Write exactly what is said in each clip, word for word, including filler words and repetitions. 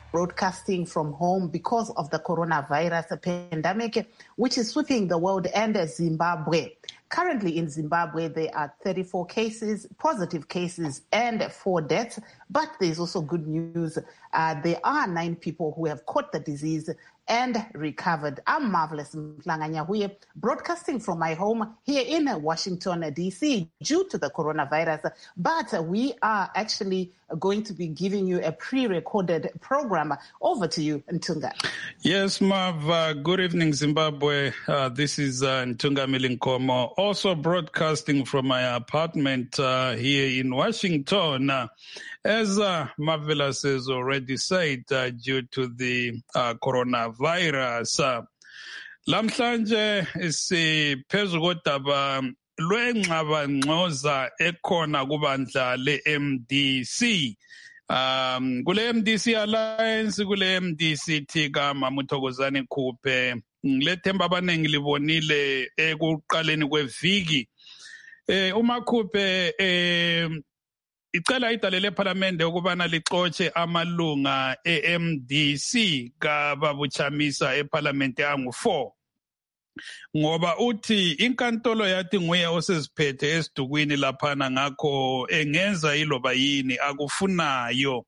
broadcasting from home because of the coronavirus pandemic, which is sweeping the world and Zimbabwe. Currently in Zimbabwe, there are thirty-four cases, positive cases, and four deaths. But there's also good news. Uh, there are nine people who have caught the disease and recovered. I'm Marvelous Mhlanga-Nyahuye, broadcasting from my home here in Washington, D C, due to the coronavirus. But we are actually going to be giving you a pre-recorded program. Over to you, Ntunga. Yes, Marv. Uh, good evening, Zimbabwe. Uh, this is uh, Ntunga Milinkomo, also broadcasting from my apartment uh, here in Washington. Uh, as uh, Marvelous has already said, uh, due to the uh, coronavirus, uh, lamhlanje siphezu kodaba lwengxabangxoza ekhona kubandla le-M D C. Um, kule M D C Alliance, kule M D C tika Mama Thokozani Khuphe, ngilethemba abanengi libonile ekuqaleni kweviki. Eh uma Khuphe eh icela idale leParliament ukubana lixotshe amalunga e-M D C kababuchamisa eParliament angu four. Ngoba uthi inkantolo yathi nguye oseziphethe esidukwini laphana ngakho engenza iloba yini akufunayo.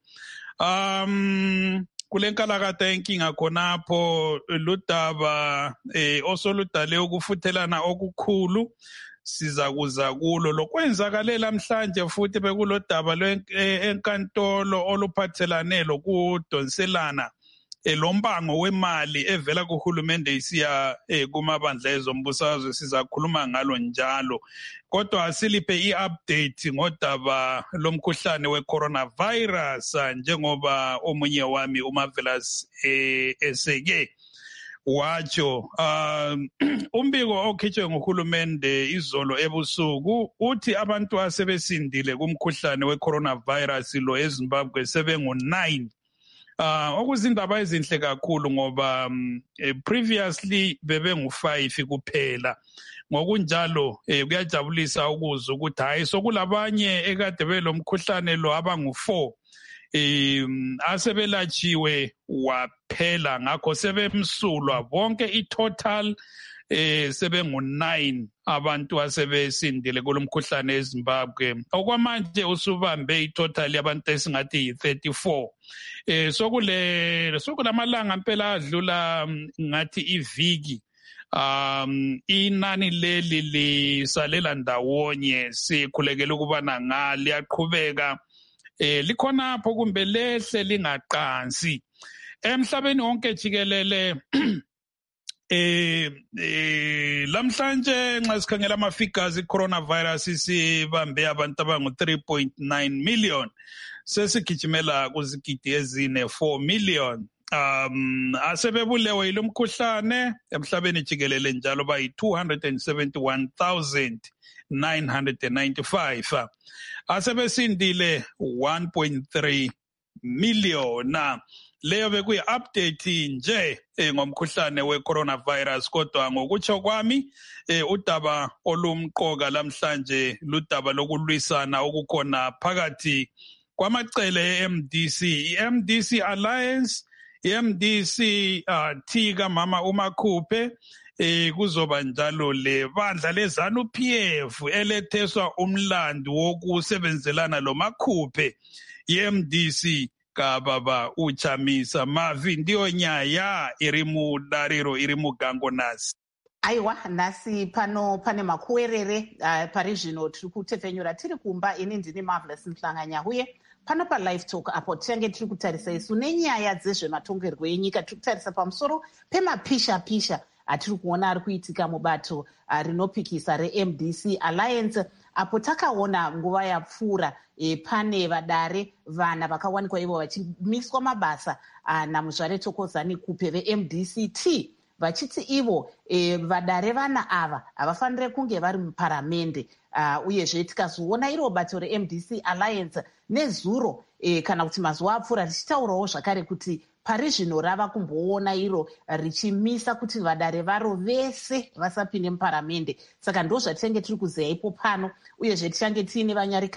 Um kulenkalakata enkinga khonapho ludaba eh osoludale ukufuthelana okukhulu siza kuza kulo lokwenzakale namhlanje futhi bekulodaba lwenkantolo oluphathelane lokudonselana elombango wemali evela kuhulumende isiya kumabandla ezombusazwe sizakhuluma ngalo njalo kodwa asiliphe i-update ngodaba lomkhuhlane we-coronavirus njengoba omunye wami uMarvelous eseke wacho um umbiko okhitshwe nguhulumende izolo ebusuku uthi abantu asebesindile kumkhuhlane we-coronavirus lo eZimbabwe sebengu nine. Uh, okuzindaba ezinhle kakhulu ngoba um, eh, previously bebengu five kuphela. Ngokunjalo eh, kuyajabulisa ukuzwa ukuthi hayi sokulabanye ekade belomkhuhlane lo abangu four. Um, asebelachiwe waphela ngakho sebemsulwa bonke i-total eh sebengu nine abantu asebesindile kulomkhuhlane eZimbabwe. Okwamanje usubambe itotal yabantu esingathi thirty-four. Eh sokule sokulamalanga impela adlula ngathi iviki. Um inani leli lisalela ndawonye sikhulekela ukubana ngali yaqhubeka eh likhona apho kumbe lehle lingaqansi. Emhlabeni wonke jikelele Eh, eh lamhlanje nxa sikhangela ama figures i-coronavirus sibambe abantu abangu three point nine million sesigijimela kuzigidi ezine four million. Um asebebulewe ilomkhuhlane emhlabeni jikelele njalo bayi two hundred seventy-one thousand nine hundred ninety-five. Asebesindile one point three million. Leyo bekuyi-update nje eh, ngomkhuhlane we-coronavirus kodwa ngokutsho kwami eh, udaba olumqoka lamhlanje ludaba lokulwisana okukhona phakathi kwamacele e-M D C, i-M D C Alliance, i-M D C uh, tika Mama uMakhuphe eh kuzoba njalo le bandla lezanu P F eletheswa umlando wokusebenzelana lo Makhuphe i-M D C kababa uchamisa mavi ndiyo nyaya iri mudariro iri mugango nasi. Aiwa nasi pano pane makuwerere uh, pari zvino tiri kutepfenyura tiri kumba ini ndini Marvelous Mhlanga-Nyahuye pano paLive Talk apo tinenge tiri kutarisa isu nenyaya dzezvematongerwo enyika tiri kutarisa pamusoro pemapisha pisha atiri kuona ari kuitika mubato uh, rinopikisa re-M D C Alliance apo takaona nguva yapfuura e, pane vadare vana vakawanikwa ivo vachimiswa mabasa uh, naMuzvare Thokozani Khuphe ve-M D C T vachiti ivo e, vadare vana ava havafanire kunge vari muparamende uh, uyezve tikazoona iro bato re-M D C Alliance nezuro e, kana kuti mazuva apfuura tichitaurawo zvakare kuti pari zvino rava kumboona iro richimisa kuti vadare varo vese vasapinde muparamende. Saka ndo zvatinenge tiri kuziva ipo pano uyezve tichange tiine vanyarikani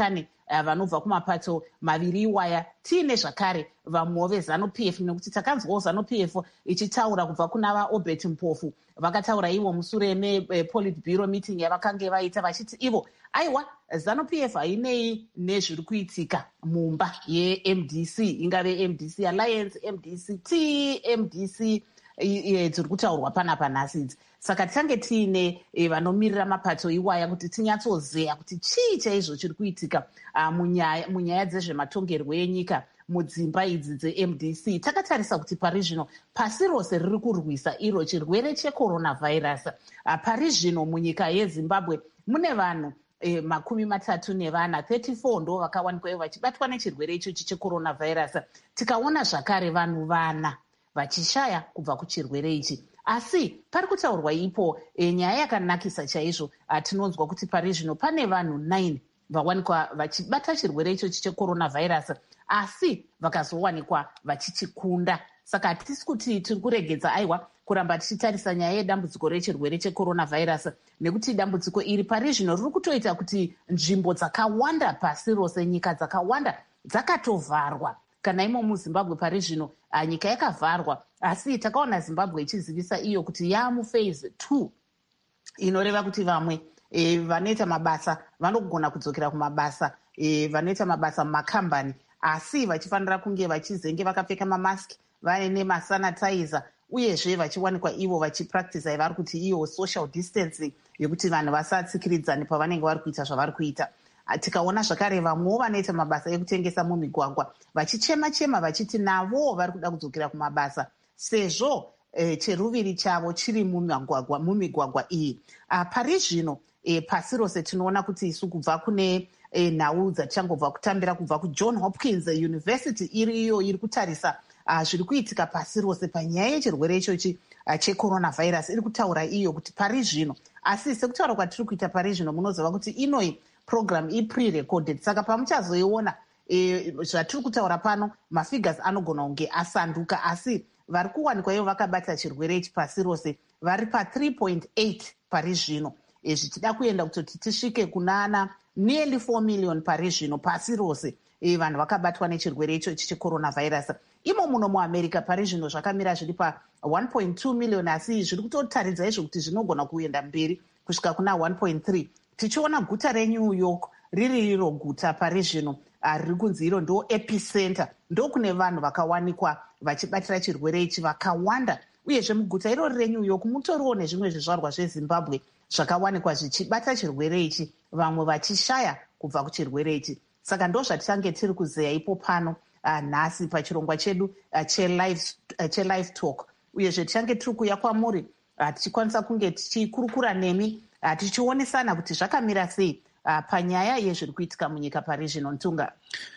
uh, vanobva kumapato maviri iwaya. Tiine zvakare vamwewo veZANU-P F, nekuti takanzwawo ZANU-P F ichitaura kubva kuna vaObert Mpofu. Vakataura ivo musure mePolitburo meeting yavakange vaita vachiti ivo aiwa ZANU-P F hainei nezviri kuitika mumba yeM D C, ingave M D C Alliance, M D C T, M D C dziri kutaurwa panapa nhasi idzi. Saka tichange tiine vanomirira mapato iwaya kuti tinyatsozeya kuti chii chaizvo chiri kuitika munyaya, munyaya dzezvematongerwo enyika mudzimba idzi dzeM D C. Takatarisa kuti pari zvino pasi rose riri kurwisa iro chirwere checoronavirus. Pari zvino munyika yeZimbabwe mune vanhu E, makumi matatu nevana thirty-four ndo vakawanikwa vachibatwa nechirwere ichochi checoronavirus. Tikaona zvakare vanhu vana vachishaya kubva kuchirwere ichi. Asi pari kutaurwa ipo e, nyaya yakanakisa chaizvo. Tinonzwa kuti pari zvino pane vanhu nine vawanikwa vachibata chirwere ichochi checoronavirus, asi vakazowanikwa vachichikunda. Saka hatisi kuti tiri kuregedza aiwa kuramba tichitarisa nyaya yedambudziko rechirwere checoronavirus, nekuti dambudziko iri pari zvino riri kutoita kuti nzvimbo dzakawanda pasi rose, nyika dzakawanda dzakatovharwa. Kana imo muZimbabwe pari zvino nyika yakavharwa, asi takaona Zimbabwe ichizivisa iyo kuti yamuphase two, inoreva kuti vamwe e, vanoita mabasa vanogona kudzokera kumabasa, e, vanoita mabasa mumakambani, asi vachifanira kunge vachizenge vakapfeka mamaski, vaine masanitizer, uyezve vachiwanikwa ivo vachipractice vari kuti iyo social distancing yekuti vanhu vasatsikiridzane pavanenge vari kuita zvavari kuita. Tikaona zvakare vamwewo vanoita mabasa ekutengesa mumigwagwa vachichema-chema vachiti navo vari kuda kudzokera kumabasa sezvo e, cheruviri chavo chiri mumigwagwa, mumigwagwa iyi. Pari zvino e, pasi rose tinoona kuti isu kubva kune e, nhau dzatichangobva kutambira kubva kuJohn Hopkins University iri iyo iri kutarisa Uh, zviri kuitika pasi rose panyaya yechirwere ichochi uh, checoronavirus. Iri kutaura iyo kuti pari zvino, asi sekutaura kwatiri kuita pari zvino munoziva kuti inoi program i-pre-recorded, saka pamuchazoiona e, zvatiri kutaura pano mafigures anogona kunge asanduka, asi vari kuwanikwa ivo vakabata chirwere ichi pasi rose vari pa-three point eight pari zvino, e, zvichida kuenda kutoti tisvike kunana nearly four million pari zvino pasi rose e, vanhu vakabatwa nechirwere ichochi checoronavirus. Imo muno muAmerica pari zvino zvakamira zviri pa one point two million, asi zviri kutotaridza izvo kuti zvinogona kuenda mberi kusvika kuna one point three. Tichiona guta reNew York riri riro guta pari zvino riri kunzi iro ndo epicenter, ndo kune vanhu vakawanikwa vachibatira chirwere ichi vakawanda. Uyezve muguta irori reNew York mutoriwo nezvimwe zvizvarwa zveZimbabwe zvakawanikwa zvichibata chirwere ichi, vamwe vachishaya kubva kuchirwere ichi. Saka ndo zvatichange tiri kuzeya ipo pano Uh, nhasi pachirongwa chedu uh, chelive uh, chelive talk. Uyezve tichange tiri kuuya kwamuri uh, tichikwanisa kunge tichikurukura nemi uh, tichionesana kuti zvakamira sei uh, panyaya yezviri kuitika munyika pari zvino. Ntunga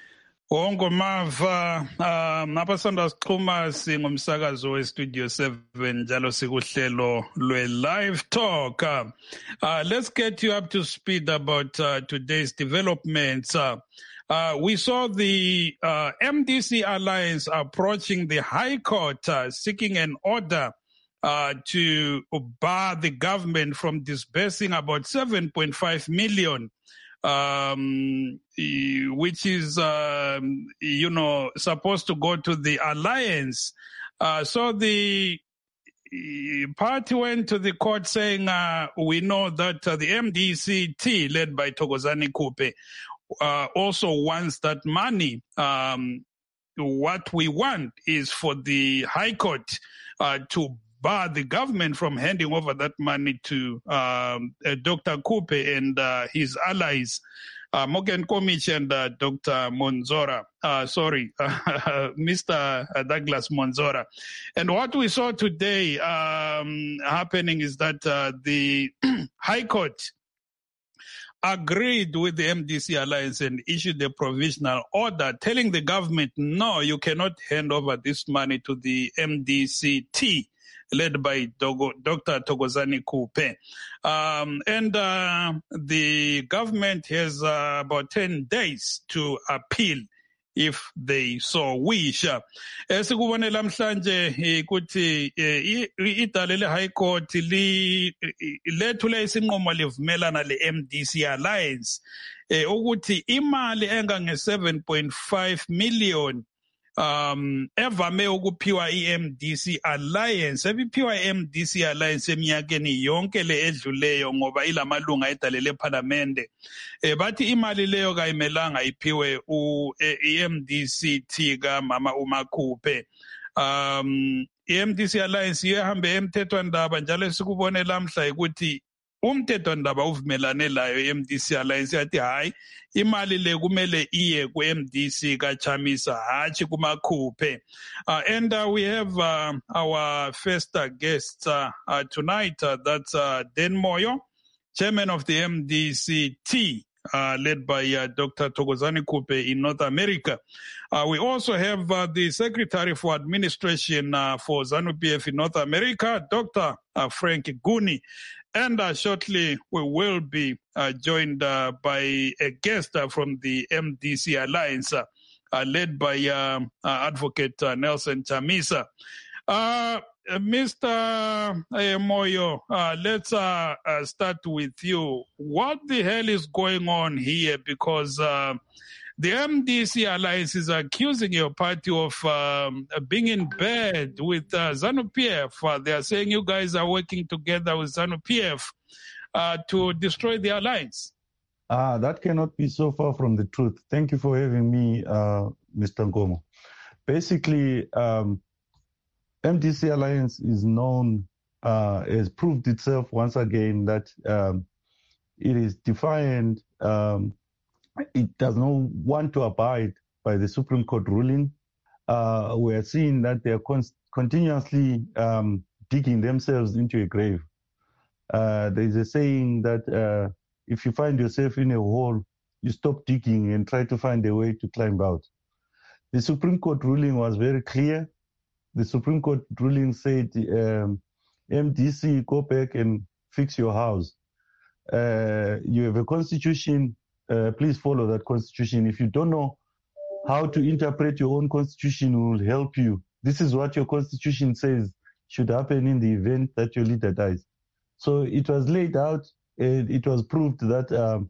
ongomava um apha sandasixhuma singumsakazo westudio seven njalo sikuhlelo lwe-live talk. Uh, uh, let's get you up to speed about uh, today's developments. Uh, Uh, we saw the uh, M D C Alliance approaching the High Court uh, seeking an order uh, to bar the government from disbursing about seven point five million, um, which is, um, you know, supposed to go to the Alliance. Uh, so the party went to the court saying, uh, we know that uh, the M D C T, led by Thokozani Kupe, Uh, also wants that money. Um, what we want is for the High Court uh, to bar the government from handing over that money to um, uh, Doctor Kupe and uh, his allies, uh, Morgan Komich and uh, Doctor Monzora. Uh, sorry, uh, Mister Douglas Monzora. And what we saw today um, happening is that uh, the High Court agreed with the M D C Alliance and issued a provisional order telling the government, no, you cannot hand over this money to the M D C T, led by Dogo, Doctor Thokozani Kupe. Um, and uh, the government has uh, about ten days to appeal if they so wish. Esikubone lamhlanje ukuthi idale le High Court li lethule isinqumo livumelana le M D C Alliance ukuthi imali engange seven point five million um evame ukuphiwa i-M D C Alliance ebiphiwa i-M D C Alliance eminyakeni yonke le edluleyo ngoba ilamalunga edalele parliamente eh bathi imali leyo kayimelanga iphiwe u-M D C T ka mama uMakhuphe. um i-M D C Alliance ihambe emthethwandaba njalo sikubone lamhla ukuthi umthethwandaba uvumelane layo i-M D C Alliance yathi hayi imali le kumele iye ku-M D C kaChamisa hachi kuMakhuphe. Uh, and uh, we have uh, our first uh, guest uh, uh, tonight, uh, that's uh, Dan Moyo, chairman of the M D C T, uh, led by uh, Doctor Thokozani Kupe in North America. Uh, we also have uh, the Secretary for Administration uh, for ZANU-P F in North America, Doctor Uh, Frank Guni. And uh, shortly we will be uh, joined uh, by a guest uh, from the M D C Alliance, uh, uh, led by uh, uh, Advocate uh, Nelson Chamisa. Uh, Mister Moyo, uh, let's uh, uh, start with you. What the hell is going on here? Because uh, the M D C Alliance is accusing your party of um, being in bed with uh, ZANU-P F. Uh, they are saying you guys are working together with ZANU-P F uh, to destroy the alliance. Ah, that cannot be so far from the truth. Thank you for having me, uh, Mister Nkomo. Basically, um, M D C Alliance is known, uh, has proved itself once again that um, it is defiant. Um, It does not want to abide by the Supreme Court ruling. Uh, we are seeing that they are con- continuously um, digging themselves into a grave. Uh, there is a saying that uh, if you find yourself in a hole, you stop digging and try to find a way to climb out. The Supreme Court ruling was very clear. The Supreme Court ruling said, um, M D C, go back and fix your house. Uh, you have a constitution. Uh, please follow that constitution. If you don't know how to interpret your own constitution, we will help you. This is what your constitution says should happen in the event that your leader dies. So it was laid out, and it was proved that um,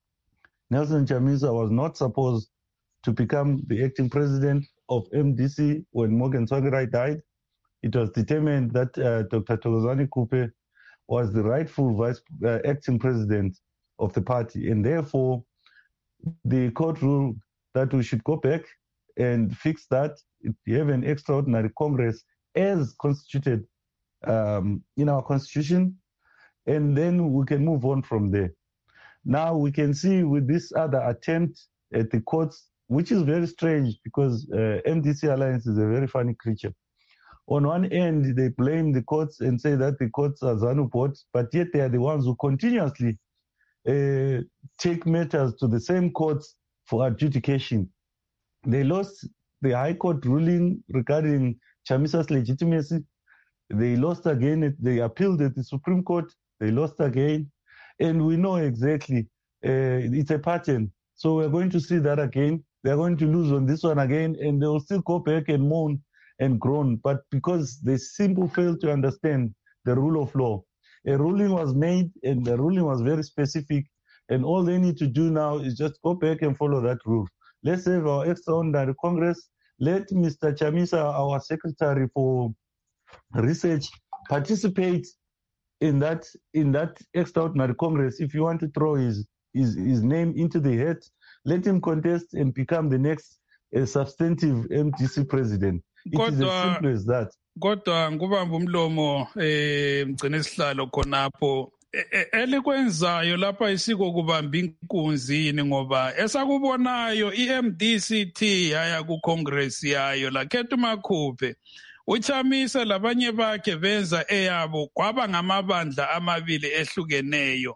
Nelson Chamisa was not supposed to become the acting president of M D C when Morgan Tsvangirai died. It was determined that uh, Doctor Thokozani Kupe was the rightful vice uh, acting president of the party, and therefore the court ruled that we should go back and fix that, have an extraordinary Congress as constituted um, in our constitution, and then we can move on from there. Now we can see with this other attempt at the courts, which is very strange because uh, M D C Alliance is a very funny creature. On one end, they blame the courts and say that the courts are ZANU bots, but yet they are the ones who continuously Uh, take matters to the same courts for adjudication. They lost the High Court ruling regarding Chamisa's legitimacy. They lost again. They appealed at the Supreme Court. They lost again. And we know exactly uh, it's a pattern. So we're going to see that again. They're going to lose on this one again, and they will still go back and moan and groan. But because they simply fail to understand the rule of law, a ruling was made, and the ruling was very specific, and all they need to do now is just go back and follow that rule. Let's have our extraordinary Congress. Let Mister Chamisa, our Secretary for Research, participate in that in that extraordinary Congress. If you want to throw his his, his name into the hat, let him contest and become the next uh, substantive M D C president. It God, is as simple as that. Kodwa ngubamba umlomo eh mgcina isihlalo khonapho elikwenzayo lapha isiko kubamba inkunzini ngoba esakubonayo i-M D C T yaya ku Congress yayo lakhetha uMakhuphe uChamisa labanye bakhe benza eyabo kwaba ngamabandla amabili ehlukeneyo.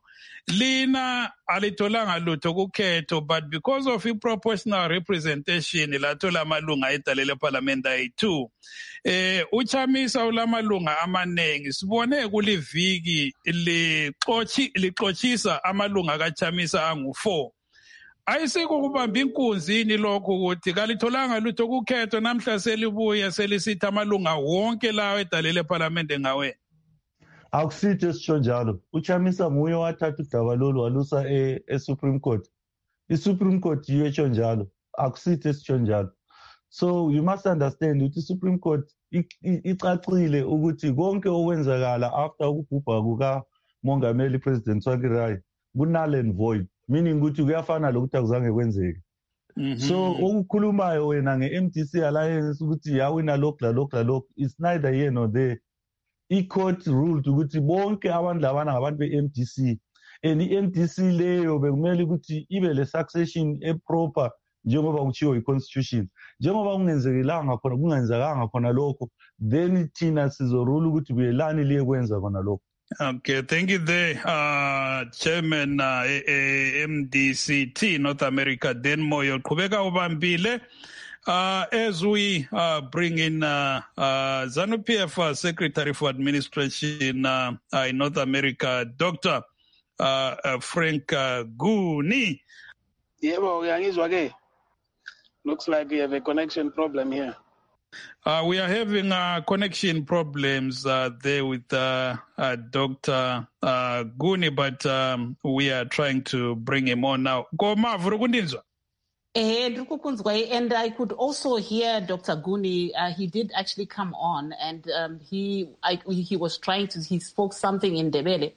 Lina alitholanga lutho kukhetho, but because of i-proportional representation lathola amalunga edalele parliament ayi-two. Eh uChamisa ulamalunga amanengi sibone kuliviki lixochi lixochisa amalunga kaChamisa angu-four. ayisiko kubamba inkunzi ini lokho ukuthi kalitholanga lutho kukhetho namhla selibuya selisithi amalunga wonke lawo edalele eParliament ngawe. Akusithi esisho njalo. Uchamisa nguye wathatha udaba lolu walusa e-Supreme Court. I-Supreme Court yetsho njalo. Akusithi esisho njalo. So you must understand ukuthi i-Supreme Court icacile ukuthi konke okwenzakala after ukubhubha kuka Mongameli President Tsvangirai ku-null and void, meaning ukuthi kuyafana lokuthi akuzange kwenzeke. So okukhulumayo wena nge-M D C Alliance ukuthi yawina lokhu lalokhu lalokhu, it's neither here nor there. I-court ruled ukuthi bonke abantu labana ngabantu be-M D C, and i-M D C leyo bekumele ukuthi ibe le succession e-proper njengoba kuchiwo i-constitution. Njengoba kungenzekelanga khona kungenzekanga khona lokho, then thina sizorule ukuthi kuyelani liye kwenza khona lokho. Okay, thank you there, uh, Chairman uh, M D C T North America, Dan Moyo. Kubeka ubambile. Uh, as we uh, bring in uh, uh, ZANU-P F uh, Secretary for Administration uh, uh, in North America, Doctor uh, uh, Frank uh, Guni. Yeah, looks like we have a connection problem here. Uh, we are having uh, connection problems uh, there with uh, uh, Doctor Uh, Guni, but um, we are trying to bring him on now. Go Mavurugundinzo. And I could also hear Doctor Guni. Uh, he did actually come on, and um, he I, he was trying to. He spoke something in Ndebele,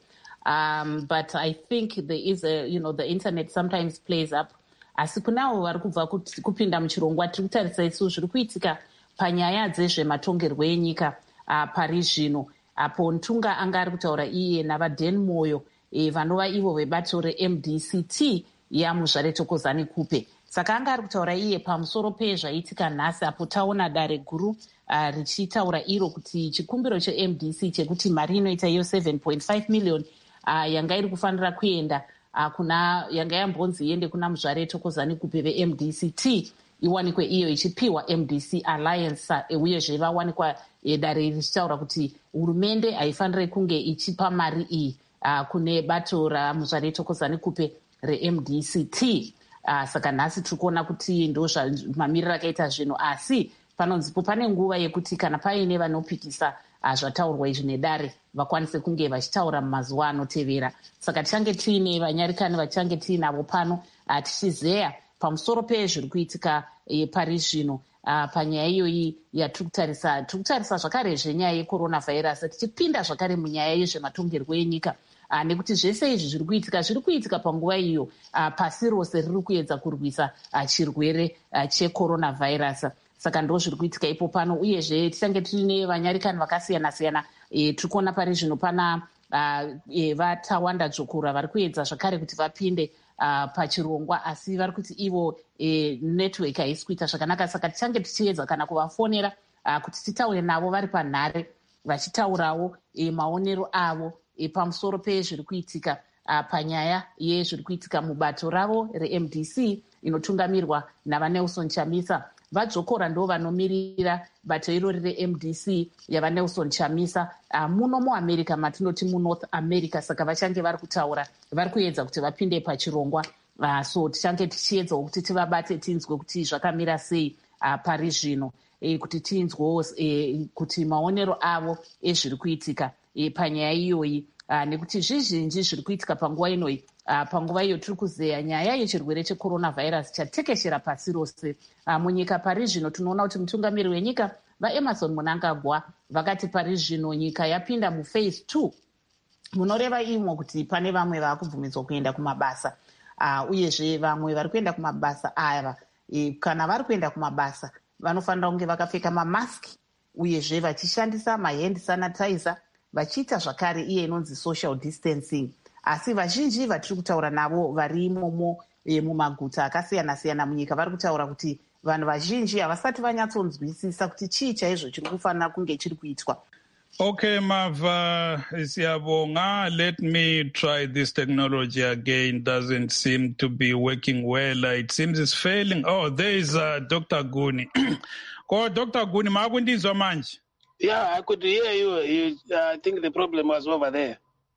um, but I think there is a you know the internet sometimes plays up. Asi kunawo vari kubva kupinda muchirongwa tiri kutarisa isu zviri kuitika panyaya dzezvematongerwo enyika uh, pari zvino apo Ntunga anga ari kutaura iye navaDan Moyo e, vanova ivo vebato reM D C T yaMuzvare Thokozani Kupe. Saka anga ari kutaura iye pamusoro pezvaitika nhasi apo taona dare guru uh, richitaura iro kuti chikumbiro cheM D C chekuti mari inoita iyo seven point five million uh, yanga iri kufanira kuenda uh, kuna yanga yambonzi iende kuna Muzvare Thokozani Kupe veM D C T iwanikwe iyo ichipiwa M D C Alliance uh, uyezve vawanikwa uh, dare richitaura kuti hurumende haifaniri kunge ichipa mari iyi uh, kune bato raMuzvare Thokozani Kupe reM D C T. Uh, saka nhasi tiri kuona kuti ndo mamiriro akaita zvinhu, asi panonzipo pane nguva yekuti kana paine vanopikisa uh, zvataurwa izvi nedare vakwanise kunge vachitaura mumazuva anotevera. Saka tichange tiine vanyarikani vachange tiinavo pano uh, tichizeya pamusoro pezviri kuitika e, pari zvino uh, panyaya iyoyi yatiri kutarisa tiri kutarisa zvakare zvenyaya yecoronavhairasi tichipinda zvakare munyaya yezvematongerwo enyika. Uh, nekuti zvese izvi zviri kuitika zviri kuitika panguva iyo uh, pasi rose riri kuedza kurwisa uh, chirwere uh, checoronavhairasi. Saka ndo zviri kuitika ipo pano, uyezve tichange tiine vanyarikani vakasiyana-siyana. E, tiri kuona pari zvino pana uh, e, vatawanda dzokura vari kuedza zvakare kuti vapinde uh, pachirongwa, asi vari kuti ivo e, network haisi kuita zvakanaka. Saka tichange tichiedza kana kuvafonera uh, kuti titaure navo vari panhare vachitaurawo e, maonero avo E, pamusoro pezviri kuitika uh, panyaya yezviri kuitika mubato ravo reM D C inotungamirwa navaNelson Chamisa. Vadzokora ndo vanomirira bato irori reM D C yavaNelson Chamisa uh, muno muamerica matinoti munorth America. Saka vachange vari kutaura vari kuedza kuti vapinde pachirongwa uh, so tichange tichiedzawo kuti tivabate tinzwe kuti zvakamira sei uh, pari zvino e, kuti tinzwewo e, kuti maonero avo ezviri kuitika e, panyaya iyoyi uh, nekuti zvizhinji zviri kuitika panguva inoyi uh, panguva iyo tiri kuzeya nyaya yechirwere checoronavhairasi chatekeshera pasi rose uh, munyika pari zvino. Tinoona kuti mutungamiri wenyika vaEmmerson Mnangagwa vakati pari zvino nyika yapinda muphase two, munoreva imwe kuti pane vamwe vaakubvumidzwa kuenda kumabasa uh, uyezve vamwe vari kuenda kumabasa ava e, kana vari kuenda kumabasa vanofanira kunge vakapfeka mamaski uyezve vachishandisa mahand sanitizer vachiita zvakare iye inonzi social distancing. Asi vazhinji vatiri kutaura navo vari imomo e, mumaguta akasiyana-siyana munyika vari kutaura kuti vanhu vazhinji havasati vanyatsonzwisisa kuti chii chaizvo chiri kufanira kunge chiri kuitwa. Okay, Mava Siyabonga, let me try this technology again. Doesn't seem to be working well. It seems it's failing. Oh, there is uh, Doctor Guni. Oh, Doctor Guni, makundizwa manje? Yeah, I could hear you. you uh, I think the problem was over there.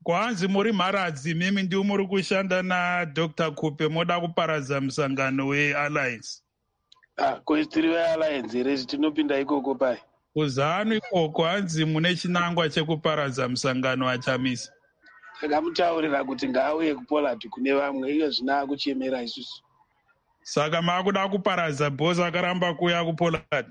kwanzi muri mharadzi mimi ndiwo muri kushanda naDr Kupe moda kuparadza musangano weAlliance. Ah, koistiri weAlliance here tinopinda ikoko pai. Kuzanu ikoko hanzi mune chinangwa chekuparadza musangano waChamisa. Takamutaurira kuti ngaauye kuPoland kune vamwe iyo zvina kuchemera isusu. Saka makuda kuparadza bhosi akaramba kuya kuPoland.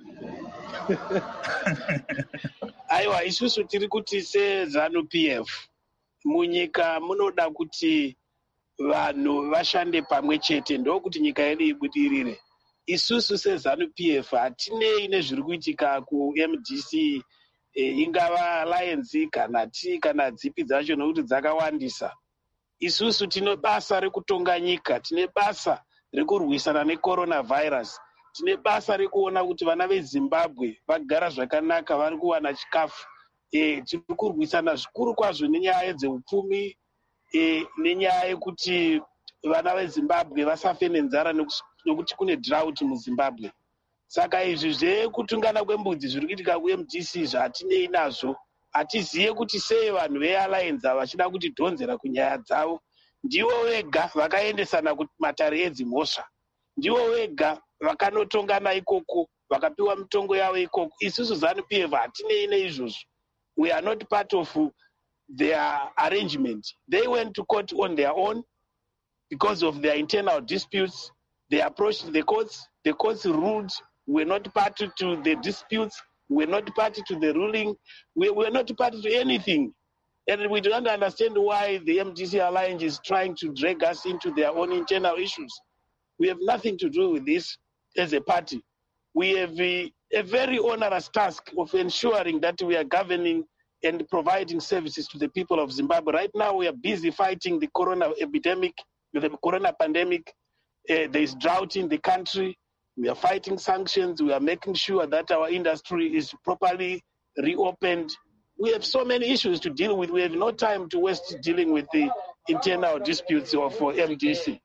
Aiwa, isusu tiri kuti seZanu P F munyika munoda kuti vanhu vashande pamwe chete ndokuti nyika yedu ibudirire. Isusu seZanu P F hatinei nezviri kuitika kuM D C, e, ingava Alliance kana T kana dzipi dzacho nokuti dzakawandisa. Isusu tine basa rekutonga nyika, tine basa rekurwisana necoronavirus, tine basa rekuona kuti vana veZimbabwe vagara zvakanaka, vari kuwana chikafu. E, tiri kurwisana zvikuru kwazvo nenyaya dzeupfumi, e, nenyaya yekuti vana veZimbabwe vasafe nenzara nokuti kune drought muZimbabwe. Saka izvi zvekutungana kwembudzi zviri kuitika kuM D C zvatinei nazvo. Hatiziye kuti sei vanhu veAlliance vachida kutidhonzera kunyaya dzavo. Ndivo vega vakaendesana kumatare edzimhosva. Ndivo vega vakanotongana ikoko, vakapiwa mitongo yavo ikoko. Isusu ZANU P F hatinei neizvozvo. We are not part of their arrangement. They went to court on their own because of their internal disputes. They approached the courts. The courts ruled. We were not party to the disputes. We were not party to the ruling. We were not party to anything. And we don't understand why the M D C Alliance is trying to drag us into their own internal issues. We have nothing to do with this as a party. We have a, a very onerous task of ensuring that we are governing and providing services to the people of Zimbabwe. Right now, we are busy fighting the corona epidemic, the corona pandemic. Uh, there is drought in the country. We are fighting sanctions. We are making sure that our industry is properly reopened. We have so many issues to deal with. We have no time to waste dealing with the internal disputes of M D C.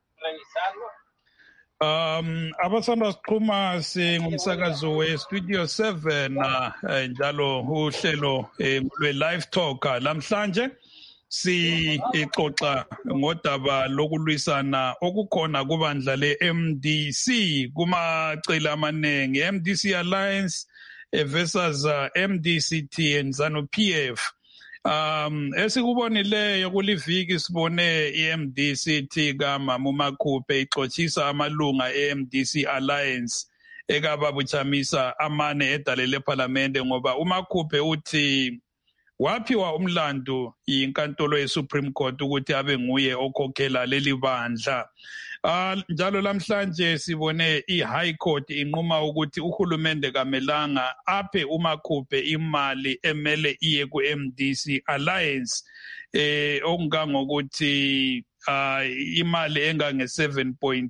Um abasanda siqhuma singumsakazo we-Studio seven njalo uhlelo lwe-Live Talk lamhlanje sixoxa ngodaba lokulwisana okukhona kubandla le-M D C kumacele amaningi, M D C Alliance versus uh, M D C T and ZANU P F. Um esikubonileyo kuliviki sibone i-M D C T kaMama uMakhupe ixoxisa amalunga e-M D C Alliance ekababuchamisa amane edalele eParliament ngoba uMakhupe uthi waphiwa umlando yinkantolo ye-Supreme Court ukuthi abe nguye okhokhela leli bandla. Uh, njalo lamhlanje sibone i-High Court inquma ukuthi uhulumende kamelanga aphe uMakhupe imali emele iye ku-M D C Alliance eh okungangokuthi uh, imali engange seven point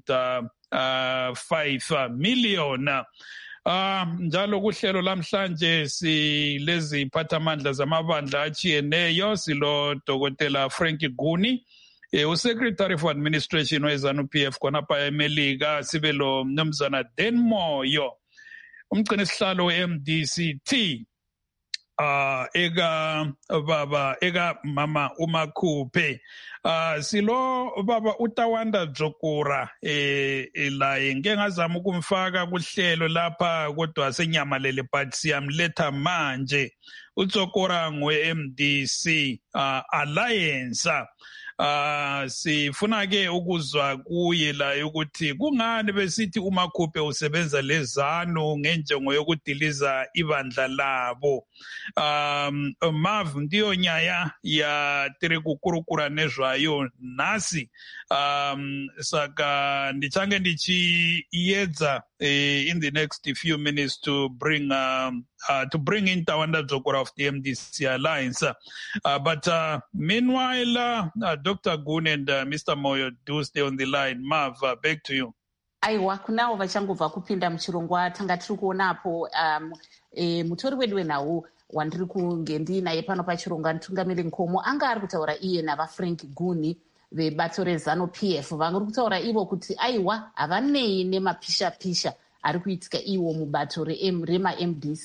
five million. Uh, njalo kuhlelo lamhlanje silezi phathamandla zamabandla achiyeneyo silo Dokotela Frank Guni, E, uSecretary for Administration weZANU P F khonapha eMelika, sibe lo mnumzana Dan Moyo umgcini sihlalo we-M D C T uh, eka baba eka Mama uMakhupe. Uh, silo baba uTawanda Dzokora eh la ngeke ngazama ukumfaka kuhlelo lapha kodwa senyamalele but siyamletha manje. uDzokora ngwe-M D C uh, Alliance. Uh, sifuna ke ukuzwa kuye la ukuthi kungani besithi uMakhupe usebenza leZANU ngenjongo yokudiliza ibandla labo. Um Mav ndiyo nyaya ya tiri kukurukura nezvayo nasi. Um saka ndichange ndichiyedza uh, in the next few minutes to bring um, uh, to bring in Tawanda Dzokora of the M D C Alliance. Uh, but uh, meanwhile uh, uh, Doctor Gun and uh, Mister Moyo do stay on the line. Mav, uh, back to you. Aiwa, kunavo vachangobva kupinda muchirongwa tanga tiri kuonapo um, e, mutori wedu wenhau wandiri kunge ndinaye pano pachirongwa Ntungamiri Nkomo anga ari kutaura iye navaFrank Guni vebato reZANU P F vari kutaura ivo kuti aiwa havanei nemapisha pisha ari kuitika iwo mubato rema-M D C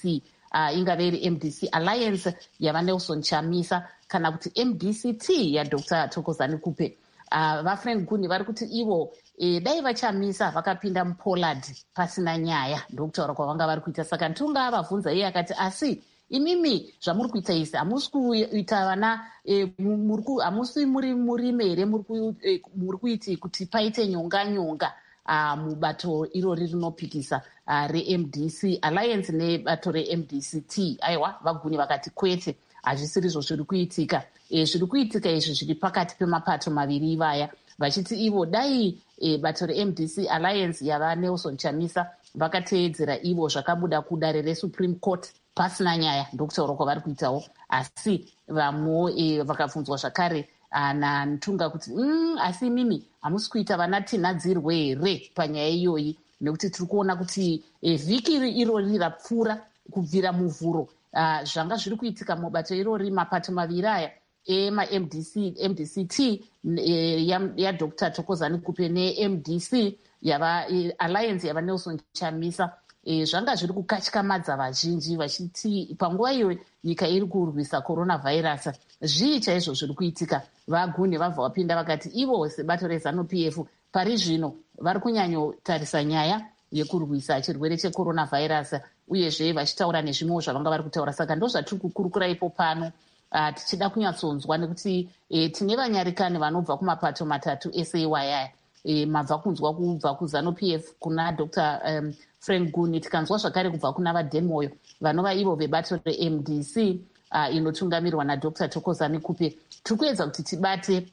uh, ingave iri M D C Alliance yava Nelson Chamisa kana kuti M D C T yaDr Thokozani Kupe. Uh, vaFrank Guni vari kuti ivo e, dai vachamisa vakapinda muPollard pasina nyaya ndokutaura kwavanga vari kuita. Saka Ntunga avabvunza iye akati asi imimi zvamuri kuita isi hamusi kuita vana e, hamusi muri murime here muri kuiti kuti paite nyonga nyonga uh, mubato irori rinopikisa uh, reM D C Alliance nebato reM D C T. Aiwa vaGuni vakati kwete hazvisirizvo zviri kuitika. E, zviri kuitika izvi zviri pakati pemapato maviri ivaya vachiti ivo dai e, bato reM D C Alliance yava Nelson Chamisa vakateedzera ivo zvakabuda kudare reSupreme Court pasina nyaya ndokutaura kwavari kuitawo. Asi vamwe e, vakabvunzwa zvakare naNtunga kuti mm, asi mimi hamusi kuita vana tinhadzirwe here panyaya iyoyi nekuti tiri kuona kuti e, vhiki irori rapfuura kubvira muvhuro uh, zvanga zviri kuitika mubato irori mapato maviri aya ema-M D C, M D C T e, yaDr Thokozani Kupe neM D C yava e, Alliance yava Nelson Chamisa e, zvanga zviri kukatyamadza vazhinji vachiti panguva iyo nyika iri kurwisa coronavirus zvii chaizvo zviri kuitika. VaGuni vabva vapinda vakati ivo sebato reZanu-P F pari zvino vari kunyanyotarisa nyaya yekurwisa chirwere checoronavirus uyezve vachitaura nezvimwewo zvavanga vari kutaura. Saka ndo zvatiri kukurukura ipo pano uh, tichida kunyatsonzwa nekuti e, tine vanyarikani vanobva kumapato matatu ese iwayaya e, mabva kunzwa kubva kuZanu-P F kuna Dr um, Frank Guni, tikanzwa zvakare kubva kuna vaDemoyo vanova ivo vebato reM D C uh, inotungamirwa naDr Thokozani Kupe. Tiri kuedza kuti tibate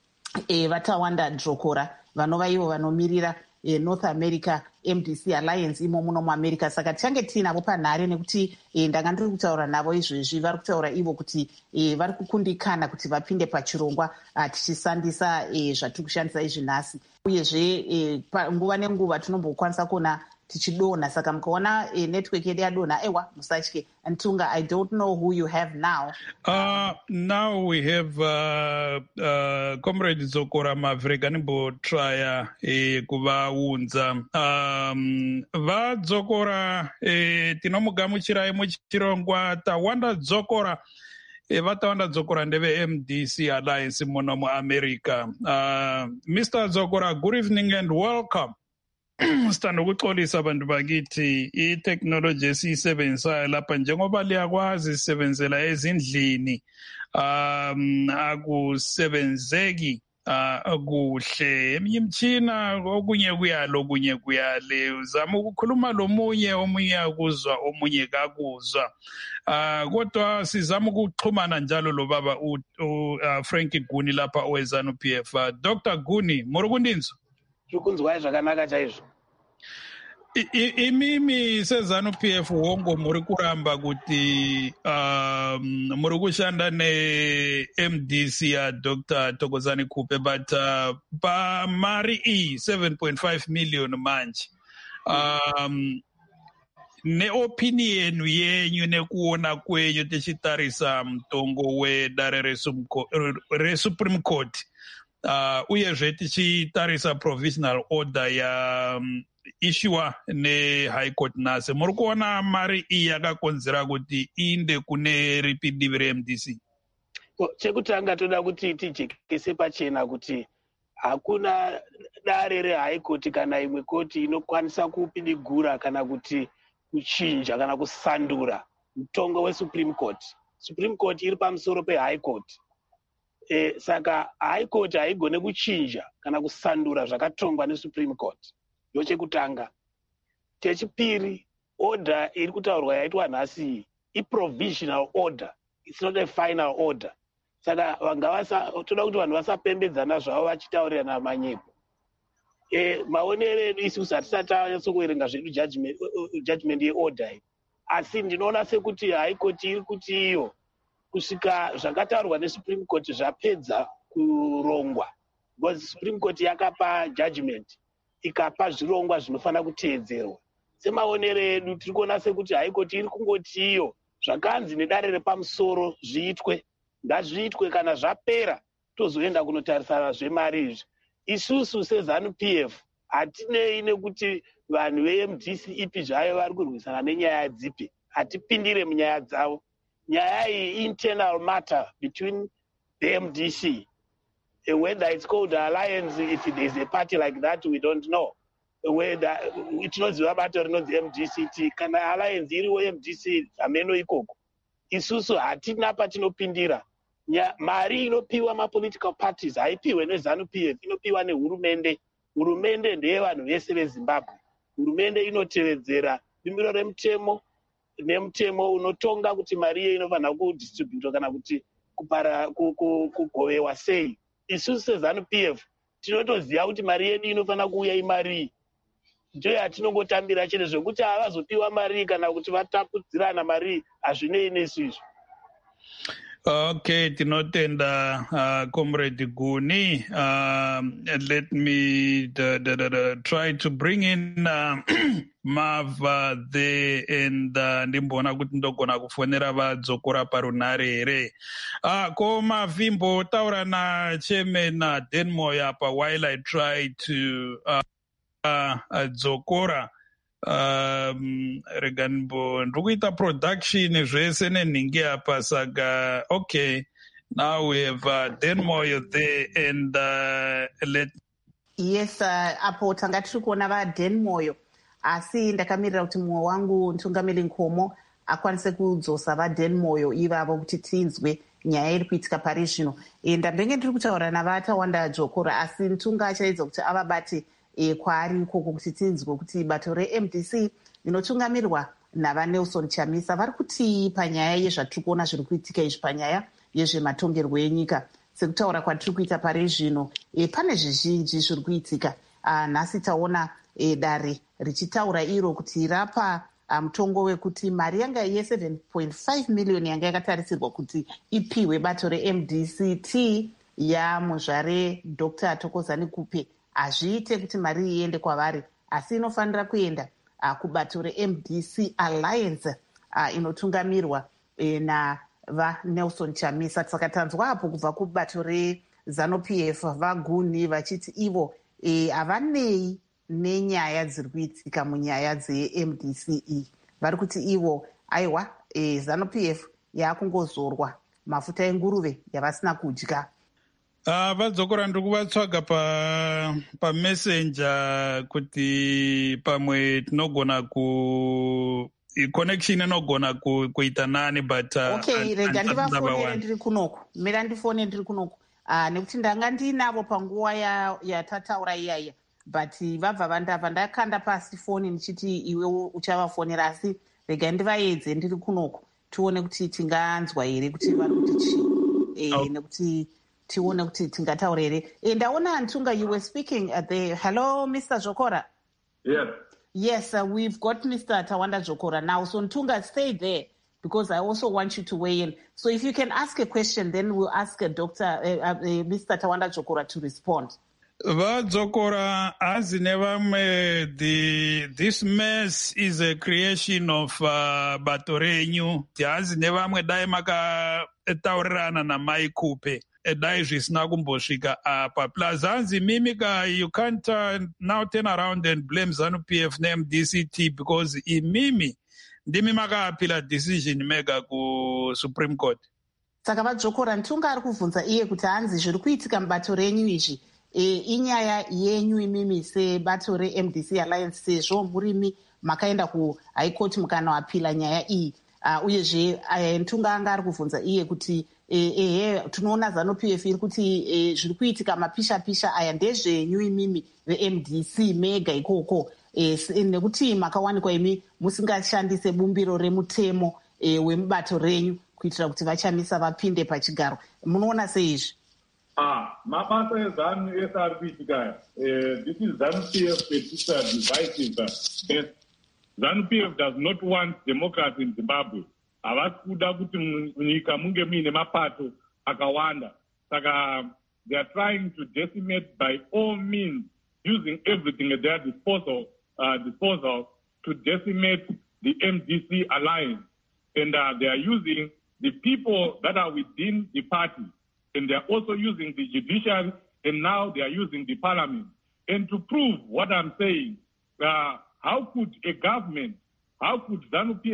e, Vatawanda Dhokora vanova ivo vanomiririra e, North America M D C Alliance imo muno muAmerica. Saka tichange tiinavo panhare nekuti e, ndanga ndiri kutaura navo izvezvi vari kutaura ivo kuti e, vari kukundikana kuti vapinde pachirongwa uh, tichisandisa e, zvatiri kushandisa izvi nhasi uyezve e, nguva nenguva tinombokwanisa kuona tichidonha. Saka mukaona e, network yedu yadonha ewa musatye. Ntunga, I don't know who you have now. Uh, now we have uh, uh, Comrade Dzokora Mavhurika nimbotraya eh, kuvaunza. Um, vaDzokora eh, tinomugamuchirai muchirongwa Tawanda Dzokora. E, Vatawanda Dzokora ndeve-M D C Alliance muno muAmerica. Uh, Mister Dzokora, good evening and welcome. Sithanda ukuxolisa abantu bakithi i-technology esiyisebenzisayo lapha njengoba liyakwazi sisebenzela ezindlini um akusebenzeki uh, kuhle eminye imitshina okunye kuyalo okunye kuyale uzama ukukhuluma lomunye omunye akuzwa omunye kakuzwa uh, kodwa sizama ukuxhumana njalo lo baba u, u uh, Frank Guni lapha oweZanu-P F. uh, Doctor Guni muri kundinzwa? Tikunzwai zvakanaka chaizvo. Imimi seZanu-P F hongo muri kuramba kuti um, muri kushanda neM D C ya Dr Thokozani Kupe but uh, pa mari i seven point five million manje um, ne-opinion yenyu nekuona kwenyu tichitarisa mutongo wedare reSupreme Court uh, uyezve tichitarisa provisional order ya um, issuwa neHigh Court nhasi muri kuona mari iyi yakakonzera kuti inde kune ripi divi reM D C? Chekutanga toda kuti tijekese pachena kuti hakuna dare reHigh Court kana imwe koti inokwanisa kupidigura kana kuti kuchinja kana kusandura mutongo weSupreme Court. Supreme Court iri pamusoro peHigh Court. E, saka High Court haigone kuchinja kana kusandura zvakatongwa neSupreme Court. Ndochekutanga. Chechipiri, order iri kutaurwa yaitwa nhasi i-provisional order. It's not a final order. Saka vangavasa toda kuti vanhu vasapembedzana zvavo vachitaurirana manyepo. E, maonere edu isusu hatisati tanyatsokuverenga zvedu judgment, judgment yeorder iyi. Asi ndinoona sekuti High Court iri kuti iyo kusvika zvakataurwa neSupreme Court zvapedza kurongwa. Because Supreme Court yakapa judgment, ikapa zvirongwa zvinofanira kuteedzerwa. Semaonere edu tiri kuona sekuti High Court iri kungoti iyo zvakanzi nedare repamusoro zviitwe, ngazviitwe kana zvapera tozoenda kunotarisana zvemari izvi. Isusu seZanu-P F hatinei nekuti vanhu veM D C ipi zvayo vari kurwisana nenyaya dzipi. hatipindire munyaya dzavo. Nyaya iyi internal matter between the M D C. Uh, whether it's called alliance, if there's a party like that, we don't know. Whether it knows about or not the M D C T, kana alliance iriwo M D C ameno ikoko. Isusu hatina patinopindira. Mari inopiwa ma-political parties haipiwe neZANU P F, inopiwa nehurumende. Hurumende ndeye vanhu vese veZimbabwe. Hurumende inotevedzera bimbiro remutemo nemutemo unotonga kuti mari iyo inofanira kudistributwa kana kuti kupara kugovewa sei. Isusu seZANU P F tinotoziva kuti mari yedu inofanira kuuya imari. Ndio yatinongotambira chete zvekuti havazopiwa mari kana kuti vatapudzirana mari hazvinei nesu izvo. Okay, tinotenda uh, Comrade Guni. Uh, let me da, da, da, da, try to bring in uh, Mav uh, there and ndimbona uh, kuti ndogona kufonera vadzokora parunare here. Uh, ko Mavimbo taura na chairman uh, Denmoy apa while I try to uh, uh, uh, dzokora. Um, reganbo ndukuita production zvese nenhingi apa saka okay, now we have uh, Denmoy there and uh, let yes uh, apo tanga tiri kuona vaDenmoy asi ndakamirira kuti mumwe wangu Ntungamiri Nkomo akwanise kudzosa vaDenmoy ivavo kuti tinzwe nyaya iri kuitika pari zvino. Ndambenge ndiri kutaura navaTawanda Jokora asi Ntunga achaedza kuti avabate E, kwaari ikoko kuti tinzwe kuti bato re-M D C inotungamirwa navaNelson Chamisa vari kuti panyaya yezvatiri kuona zviri kuitika izvi panyaya yezvematongerwo enyika. Sekutaura kwatiri kuita pari zvino e, pane zvizhinji zviri kuitika. Nhasi taona e, dare richitaura iro kuti rapa mutongo wekuti mari yanga ye-seven point five million yanga yakatarisirwa kuti ipiwe bato re-M D C T yamuzvare Doctor Thokozani Kupe hazviite kuti mari iende kwavari asi inofanira kuenda uh, kubato re-M D C Alliance uh, inotungamirwa e, navaNelson Chamisa. Saka tanzwa apo kubva kubato reZANU P F vaGuni vachiti ivo havanei e, nenyaya dziri kuitika munyaya dze-M D C E. Vari kuti ivo aiwa e, ZANU P F yaakungozorwa mafuta enguruve yavasina kudya. Uh, vadzokora ndiri kuvatsvaga pa pamessenger kuti pamwe tinogona ku connection inogona ku, kuita nani but uh, okay, rega ndivafonere ndiri kunoko mira ndifone ndiri kunoko uh, nekuti ndanga ndiinavo panguva yatataura ya iyaya but vabva vandabva ndakanda pasi foni ndichiti iwe uchavafonera asi rega ndivaedze ndiri kunoko tione kuti tinganzwa here kuti vari kuti chii e, oh. Nekuti tione kuti tingataura here. Ndaona Ntunga, you were speaking at the hello Mister Jokora. Yes. Yes, uh, we've got Mister Tawanda Jokora now. So Ntunga, stay there because I also want you to weigh in. So if you can ask a question, then we'll ask a doctor, uh, uh, Mister Tawanda Jokora to respond. Vadzokora, as nevamwe, the this mess is a creation of uh, Batorenyu. As nevamwe dai makataurirana na Mai Kupe. Dai zvisina kumbosvika apa plus hanzi mimika you can't uh, now turn around and blame ZANU P F ne-M D C T because imimi ndimi makaapila decision maker ku Supreme Court. Saka vadzokora Ntunga ari kubvunza iye kuti hanzi zviri kuitika mubato renyu izvi e, inyaya yenyu imimi sebato re-M D C Alliance sezvo murimi makaenda kuHigh Court mukanawapila nyaya iyi uh, uyezve uh, Ntunga anga ari kubvunza iye kuti ehe tinoona ZANU P F iri kuti e, zviri kuitika mapisha pisha aya ndezvenyu imimi ve-M D C mega ikoko e, nekuti makawanikwa imi musingashandise bumbiro remutemo e, wemubato renyu kuitira kuti vaChamisa vapinde pachigaro. Munoona sei izvi? Ah, mabasa eZANU ese ari kuitika eh, this is ZANU P F petition divisive. ZANU P F does not want democracy in Zimbabwe. Havasi kuda kuti munyika munge muine mapato akawanda. Saka they are trying to decimate by all means, using everything at their disposal, uh, disposal to decimate the M D C alliance. And uh, they are using the people that are within the party. And they are also using the judiciary, and now they are using the parliament. And to prove what I'm saying, uh, how could a government, how could ZANU P F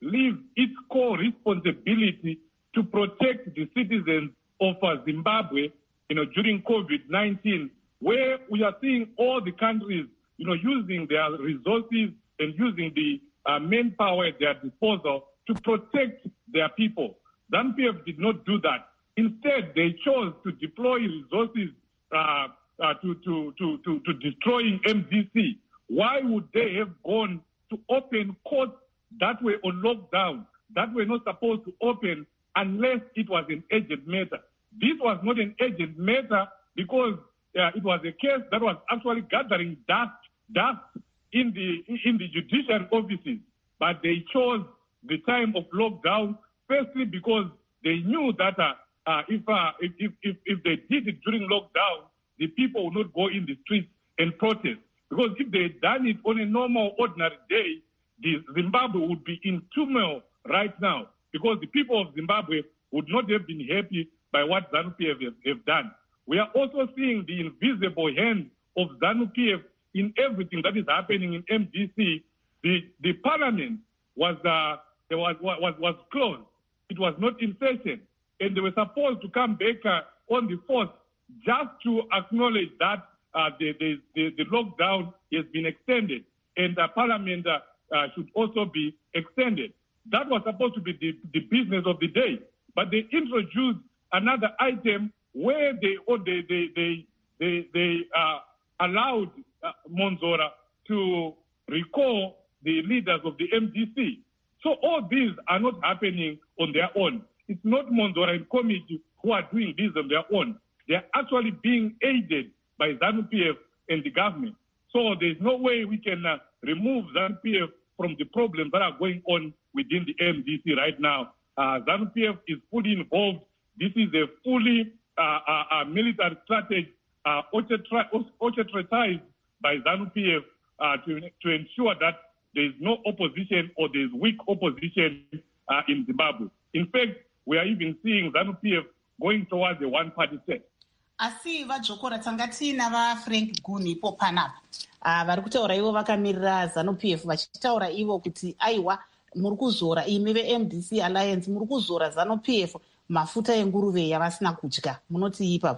leave its core responsibility to protect the citizens of uh, Zimbabwe, you know, during COVID nineteen, where we are seeing all the countries, you know, using their resources and using the uh, manpower at their disposal to protect their people. ZANU-P F did not do that. Instead, they chose to deploy resources uh, uh, to, to, to, to, to destroying M D C. Why would they have gone to open courts that were on lockdown, that were not supposed to open unless it was an urgent matter? This was not an urgent matter because uh, it was a case that was actually gathering dust, dust in the in the judicial offices. But they chose the time of lockdown, firstly because they knew that uh, uh, if, uh, if, if, if they did it during lockdown, the people would not go in the streets and protest. Because if they had done it on a normal, ordinary day, the Zimbabwe would be in turmoil right now because the people of Zimbabwe would not have been happy by what ZANU-P F have, have done. We are also seeing the invisible hand of ZANU-P F in everything that is happening in M D C. The, the parliament was, uh, was, was, was closed. It was not in session. And they were supposed to come back uh, on the fourth just to acknowledge that uh, the, the, the, the lockdown has been extended and the parliament uh, uh, should also be extended. That was supposed to be the, the business of the day. But they introduced another item where they oh, they they they they, they uh, allowed uh, Monzora to recall the leaders of the M D C. So all these are not happening on their own. It's not Monzora and committee who are doing this on their own. They are actually being aided by ZANU-P F and the government. So there's no way we can uh, remove ZANU-P F from the problems that are going on within the M D C right now. Uh, ZANU-P F is fully involved. This is a fully uh, uh, uh, military strategy uh, orchestrated by ZANU-P F uh, to, to ensure that there is no opposition or there is weak opposition uh, in Zimbabwe. In fact, we are even seeing ZANU-P F going towards a one-party state. Asi vadzokora tanga tina vaFrank Guni ipo panapa uh, vari kutaura ivo vakamirira ZANU-P F vachitaura ivo kuti aiwa muri kuzora imi ve-M D C Alliance muri kuzora ZANU-P F mafuta enguruve yavasina kudya munoti ipapo.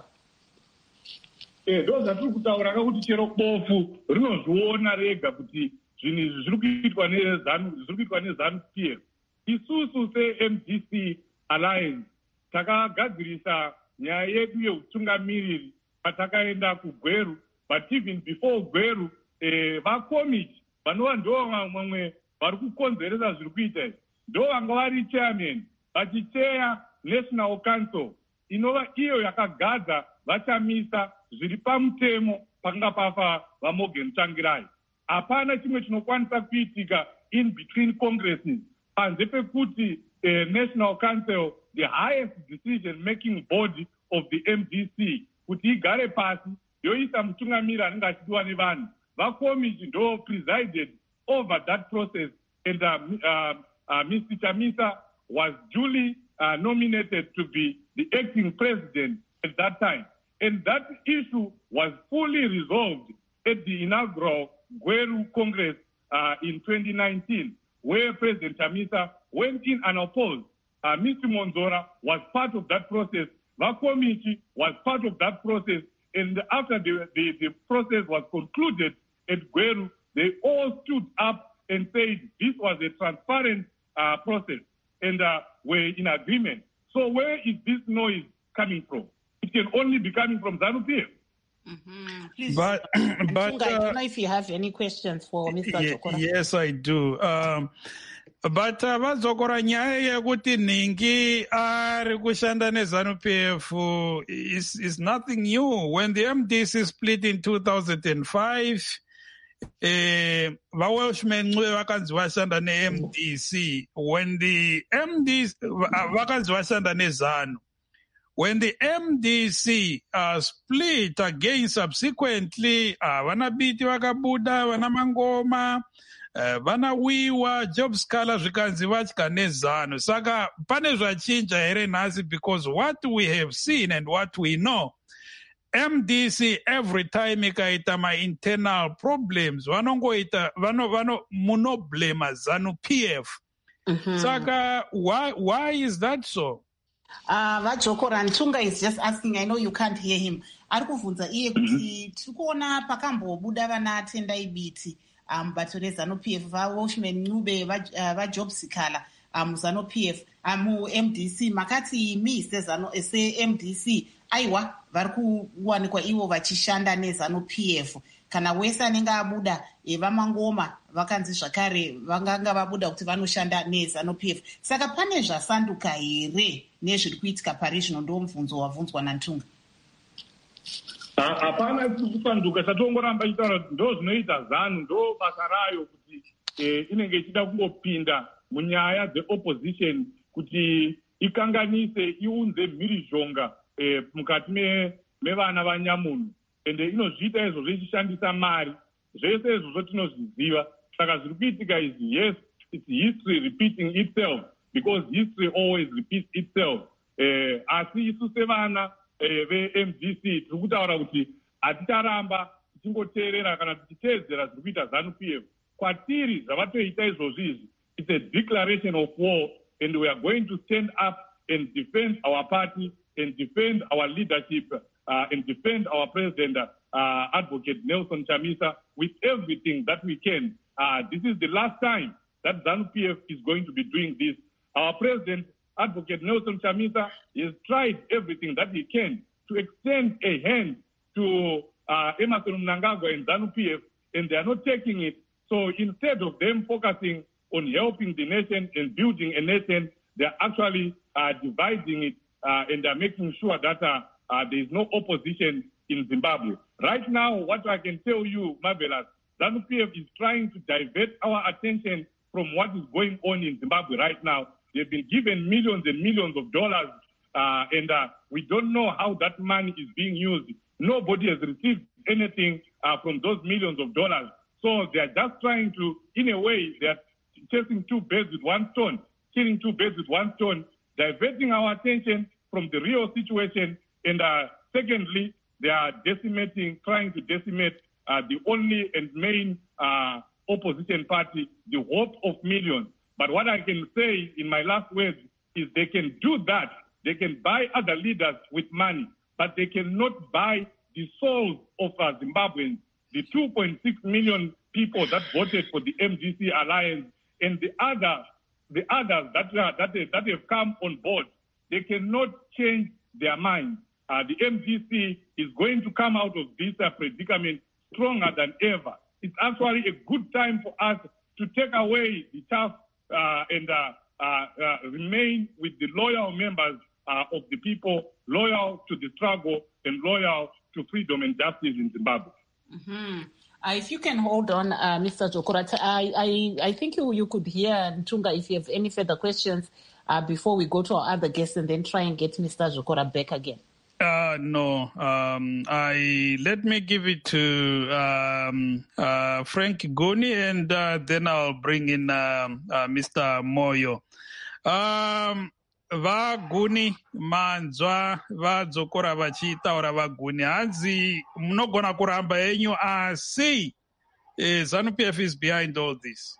Eh, ndo zvatiri kutaura kuti chero bofu rinozviona rega kuti zvinhu izvi zviri kuitwa neZANU-P F. Isusu se-M D C Alliance takagadzirisa nyaya yedu yeutungamiriri patakaenda kugweru, but even before gweru eh, vakomiti vanova ndo vamwe vari kukonzeresa zviri kuita izvi ndo vanga vari chairman vachicheya National Council inova iyo yakagadza vachamisa zviri pamutemo pakanga pafa vaMorgan Tsvangirai. Hapana chimwe chinokwanisa kuitika in between congresses panze pekuti uh, National Council, the highest decision-making body of the M D C, kuti igare pasi yoisa mutungamiri anenge achidiwa nevanhu. Vakomiti ndo presided over that process, and uh, uh, uh, Mister Chamisa was duly uh, nominated to be the acting president at that time. And that issue was fully resolved at the inaugural Gweru Congress uh, in twenty nineteen, where President Chamisa went in unopposed. Uh, Mister Monzora was part of that process. Vakomiti was part of that process. And after the, the, the process was concluded at Gweru, they all stood up and said this was a transparent uh, process and uh, were in agreement. So where is this noise coming from? It can only be coming from ZANU-P F. Mm-hmm. Please, but, but, uh, I uh, don't know if you have any questions for Mister Y- Zokora. yes, I do. Um, but uh, vazokora nyaya yekuti Ningi ari kushanda neZANU-P F is, is nothing new. When the M D C split in two thousand five, eh, vaWelshmen vakanzi vashanda ne-M D C. When the M D C vakanzi vashanda neZANU. When the M D C uh, split again subsequently, uh, vana biti vakabuda, vana mangoma, uh, vana wiwa, job scala zvikanzi vatya neZANU. Saka pane zvachinja here nhasi, because what we have seen and what we know, M D C every time ikaita ma internal problems, vanongoita vano vano munoblema ZANU-P F. Mm-hmm. Saka, why, why is that so? Uh, Vajokora Ntunga is just asking, I know you can't hear him. Ari kuvunza iye kuti tiri kuona pakambobuda vana Tendai Biti um bato reZANU-P F vaWashman Ncube vaJob Sikhala um ZANU-P F mu M D C makati mi se-M D C aiwa vari kuwanikwa ivo vachishanda neZANU-P F kana wese anenge abuda vamangoma vakanzi zvakare vanganga vabuda kuti vanoshanda neZANU-P F. Saka pane zvasanduka here nezviri kuitika parizvino? Ndo mubvunzo wabvunzwa naNtunga. Hapana kusanduka, chatongoramba itaura kuti ndo zvinoita ZANU, ndo basa rayo kuti inenge ichida kungopinda munyaya dzeopposition kuti ikanganise, iunze mhirizhonga mukati mevana vaNyamunhu. Ende inozviita izvozvo ichishandisa mari. Zvese izvozvo tinozviziva. Saka zviri kuitika is yes, it's history repeating itself, because history always repeats itself. Eh, asi isu sevana ve-M D C tiri kutaura kuti haticharamba tichingoteerera kana tichiteedzera zviri kuita ZANU-P F. Kwatiri zvavatoita izvozvo izvi, it's a declaration of war, and we are going to stand up and defend our party and defend our leadership uh, and defend our president, uh, Advocate Nelson Chamisa, with everything that we can. Uh, this is the last time that ZANU-P F is going to be doing this. Our president, Advocate Nelson Chamisa, has tried everything that he can to extend a hand to uh, Emmerson Mnangagwa and ZANU-P F, and they are not taking it. So instead of them focusing on helping the nation and building a nation, they are actually uh, dividing it uh, and they are making sure that uh, uh, there is no opposition in Zimbabwe. Right now, what I can tell you, Marvelous, ZANU-P F is trying to divert our attention from what is going on in Zimbabwe right now. They've been given millions and millions of dollars, uh, and uh, we don't know how that money is being used. Nobody has received anything uh, from those millions of dollars. So they're just trying to, in a way, they're chasing two birds with one stone, killing two birds with one stone, diverting our attention from the real situation. And uh, secondly, they are decimating, trying to decimate uh, the only and main uh, opposition party, the hope of millions. But what I can say in my last words is they can do that. They can buy other leaders with money, but they cannot buy the souls of uh, Zimbabweans, the two point six million people that voted for the M D C alliance, and the other, the others that uh, that that have come on board. They cannot change their minds. Uh, the M D C is going to come out of this uh, predicament stronger than ever. It's actually a good time for us to take away the tough uh, and uh, uh, uh, remain with the loyal members uh, of the people, loyal to the struggle and loyal to freedom and justice in Zimbabwe. Mm-hmm. Uh, if you can hold on, uh, Mister Jokora, I, I, I think you, you could hear Ntunga if you have any further questions uh, before we go to our other guests and then try and get Mister Jokora back again. Uh, no, um, I let me give it to um, uh, Frank Goni, and uh, then I'll bring in um, uh, Mister Moyo. Um, vaguni manzwa vadzokora vachitaura vaguni hanzi munogona kuramba henyu asi ZANU-P F is behind all this.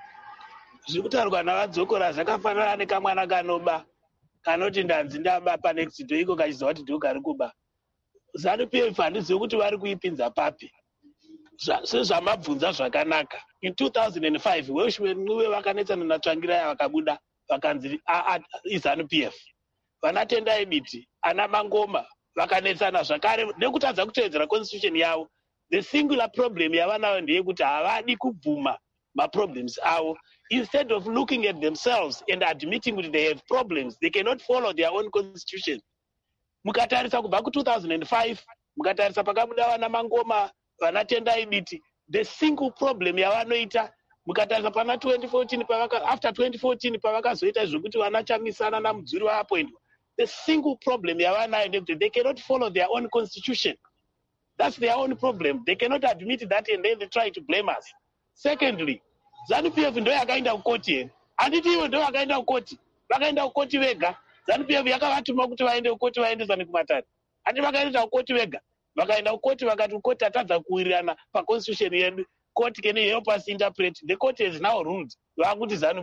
Zviri kutaurwa navadzokora zvakafanana nekamwana kanoba kanoti ndanzi ndaba panext door iko kachiziva kuti ndiko kari kuba. ZANU-P F handizivi kuti vari kuipinza papi. Sezvamabvunza zvakanaka. In two thousand five Welshman Ncube vakanetsana naTsvangirai vakabuda vakanzi iZANU-P F. Vana Tendai Biti, ana Mangoma vakanetsana zvakare nekutadza kuteedzera constitution yavo. The singular problem yavanayo ndeyekuti havadi kubvuma ma-problems avo. Instead of looking at themselves and admitting that they have problems, they cannot follow their own constitution. Mukatarisa kubva ku two thousand five, mukatarisa pakabuda vana Mangoma, vana Tendai Biti, the single problem yavanoita, mukatarisa pana twenty fourteen, after twenty fourteen, pavakazoita zvokuti vana Chamisana naMudzuri vaappointwa. The single problem yavanayo ndekuti they cannot follow their own constitution. That's their own problem. They cannot admit that and then they try to blame us. Secondly, ZANU-P F ndo yakaenda kukoti here. Handiti ivo ndo vakaenda kukoti. Vakaenda kukoti vega. ZANU-P F yakavatuma kuti vaende kukoti vaendesane kumatare. Handi vakaenda kukoti vega. Vakaenda kukoti vakati kukoti tatadza kuwirirana paconstitution yedu. Court can help us interpret. The court has now ruled. Vakuti ZANU-P F.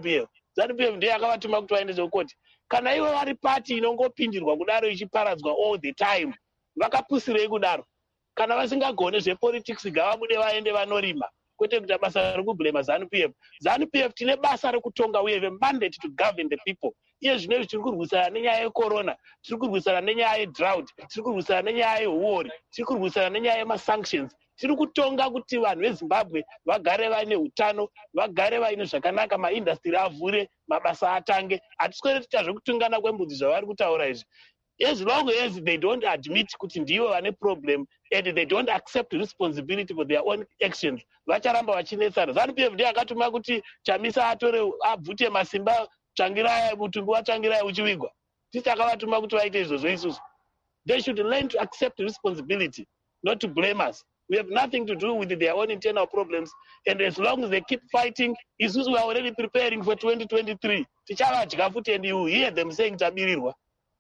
ZANU P F ndiye akavatuma kuti vaendese kukoti. Kana ivo vari pati inongopindirwa kudaro ichiparadzwa all the time, vakapusirei kudaro? Kana vasingagone zvepolitics ngavabude vaende vanorima, kwete kuita basa rekublema ZANU P F. ZANU P F tine basa rekutonga, we have a mandate to govern the people. Iye zvinezvi tiri kurwisana nenyaya yecorona, tiri kurwisana nenyaya yedrought, tiri kurwisana nenyaya yehuori, tiri kurwisana nenyaya yemasanctions. Tiri kutonga kuti vanhu veZimbabwe vagare vaine utano, vagare vaine zvakanaka, maindastry avhure, mabasa atange. Hatiswere tiita zvekutungana kwembudzi zvavari kutaura izvi. As long as they don't admit kuti ndivo vane problem and they don't accept responsibility for their own actions, vacharamba vachinetsana. ZANU P F ndiye akatuma kuti Chamisa atore abvute masimba, Tsvangirai, mutumbi waTsvangirai uchivigwa. Tisi akavatuma kuti vaite izvozvo isusu. They should learn to accept responsibility, not to blame us. We have nothing to do with their own internal problems, and as long as they keep fighting, isusu we are already preparing for twenty twenty-three. Tichavadya futi, and you hear them saying tabirirwa.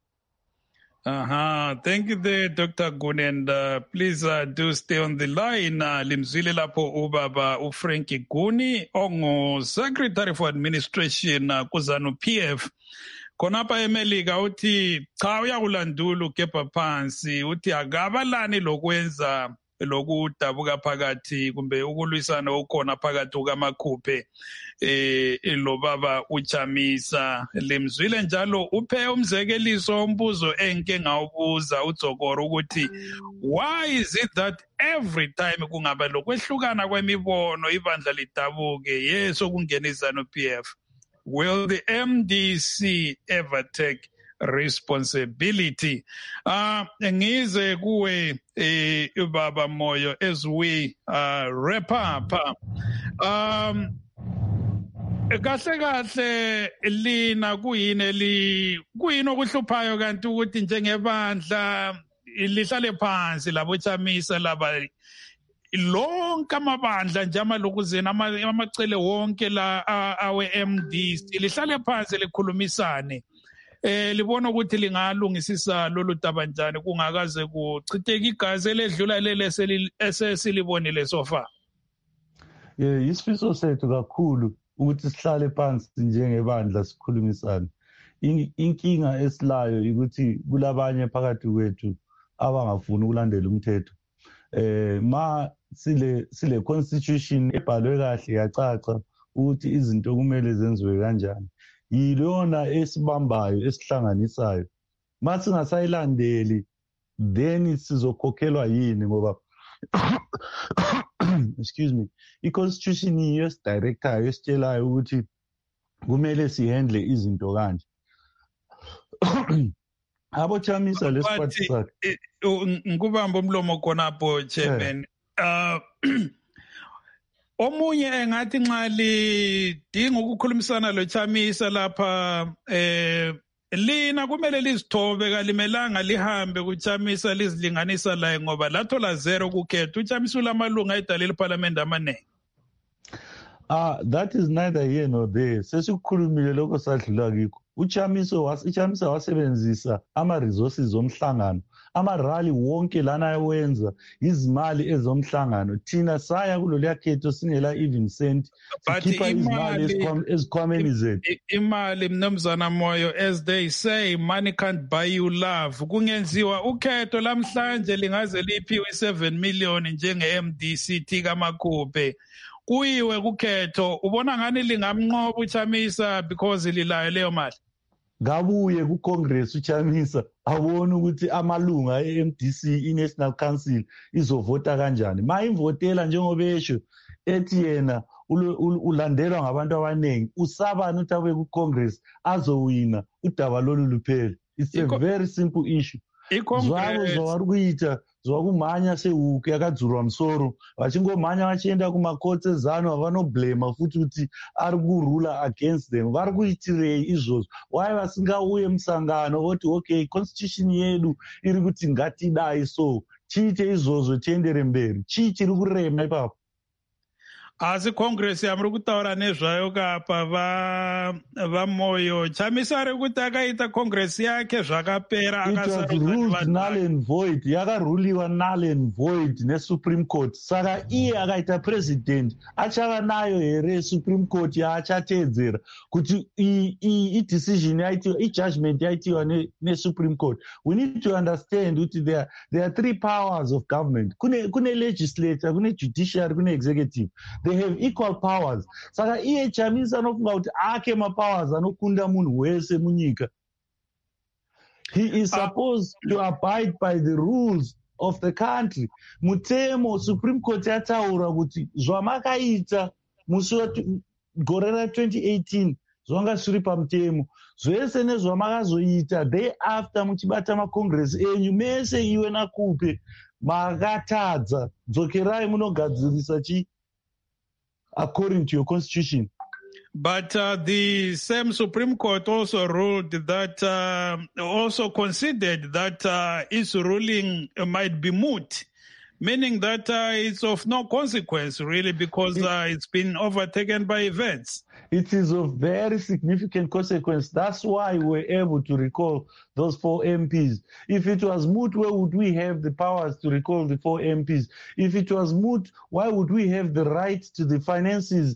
Uh-huh. Thank you there, Doctor Gune, and uh, please uh, do stay on the line. Uh, Limzile lapho ubaba uFrankie Guni, ongo Secretary for Administration uh, kuzanu P F. Konapa emelika uthi cha uyakulandula ukepha phansi uthi akabalani lokwenza lokudabuka phakathi kumbe ukulwisana okhona phakathi kukaMakhuphe eh lo baba uChamisa. Lemzwile njalo uphe umzekeliso ombuzo enke ngawubuza uDzokoro ukuthi why is it that every time kungaba lokwehlukana kwemibono ibandla lidabuke yeso kungena iZANU P F, will the M D C ever take responsibility? Uh, ngize kuwe eh, Baba Moyo as we uh, wrap up. Um, kahle kahle lina kuyini li kuyini okuhluphayo kanti ukuthi njengebandla lihlale phansi labo Chamisa laba lonke amabandla nje amalokuzena amacele wonke la awe M D C lihlale phansi likhulumisane eh libona ukuthi lingalungisisa lolu tabanjani kungakaze kuchitheka igazi eledlula lele esesilibonile sofa? Yeah, isifiso sethu kakhulu ukuthi sihlale phansi njengebandla sikhulumisane. Inkinga esilayo ukuthi kulabanye phakathi kwethu abangafuni ukulandela umthetho. Eh ma sile sile constitution ebhalwe kahle yacaca ukuthi izinto kumele zenziwe kanjani. Yilona esibambayo esihlanganisayo. Mathi singasayilandeli then sizokhokhelwa yini ngoba excuse me, i-constitution yes director esitshelayo ukuthi kumele sihandle izinto kanje. Abo Chamisa lesiphathi sakhe ngikubamba umlomo khonapho chairman. Uh omunye engathi nxa lidinga ukukhulumisana lo Chamisa lapha eh lina kumele lizithobe kalimelanga lihambe kuChamisa lizilinganisa laye ngoba lathola zero kukhetha. uChamisa ulamalunga edalela iparliament amaningi. Ah, that is neither here nor there. Sesikhulumile lokho sadlula kikho. uChamisa was uChamisa wasebenzisa ama resources omhlangano, ama rally wonke lana ayenza izimali ezomhlangano. Thina saya kulolu khetho singela even cent. Sikhipha izimali ezikhwameni zethu. Imali mnumzana Moyo, as they say, money can't buy you love. Kungenziwa ukhetho lamhlanje lingaze liphiwe seven million njenge M D C tika Makhuphe. Kuyiwe kukhetho ubona ngani lingamnqoba uChamisa because lilayo leyo mali? Ngabuye ku Congress uChamisa abona ukuthi amalunga e-M D C i-National Council izovota kanjani. Mayimvotela njengoba esho ethi yena ulandelwa ngabantu abaningi, usabani ukuthi abe ku Congress azowina udaba lolu luphele. It's a very simple issue. Zwabo zowarikuita zwakumhanya sehuku yakadzurwa musoro vachingomhanya vachienda kumakotsi ezano havanoblema futi kuti ari kurula against them. Vari kuitirei izvozvo? Why vasingauye musangano voti okay constitution yedu iri kuti ngatidai so chiite izvozvo tiendere mberi? Chii chiri kurema ipapo? asi congress yamuri kutaura nezvayo kapa vamoyo chamisa ari kuti akaita congress yake zvakapera ruled null and void yakaruliwa null and void nesupreme court saka iye akaita president achava nayo here supreme court yaachatedzera kuti idecision yaitiwa ijudgment yaitiwa nesupreme court. We need to understand kuti there, there are three powers of government. Kune, kune legislature, kune judiciary, kune executive. They have equal powers. Saka iye chamisa anofunga kuti ake mapowers anokunda munhu wese munyika. He is supposed uh, to abide by the rules of the country. Mutemo Supreme Court yataura kuti zvamakaita musi gore ra twenty eighteen zvanga zviri pamutemo zvese nezvamakazoita day after muchibata macongress enyu mese iwe nakupe makatadza dzokerai munogadzirisa chi according to your constitution. But uh, the same Supreme Court also ruled that, uh, also considered that uh, its ruling might be moot, meaning that uh, it's of no consequence, really, because uh, it's been overtaken by events. It is of very significant consequence. That's why we're able to recall those four M Ps. If it was moot, where would we have the powers to recall the four M Ps? If it was moot, why would we have the right to the finances?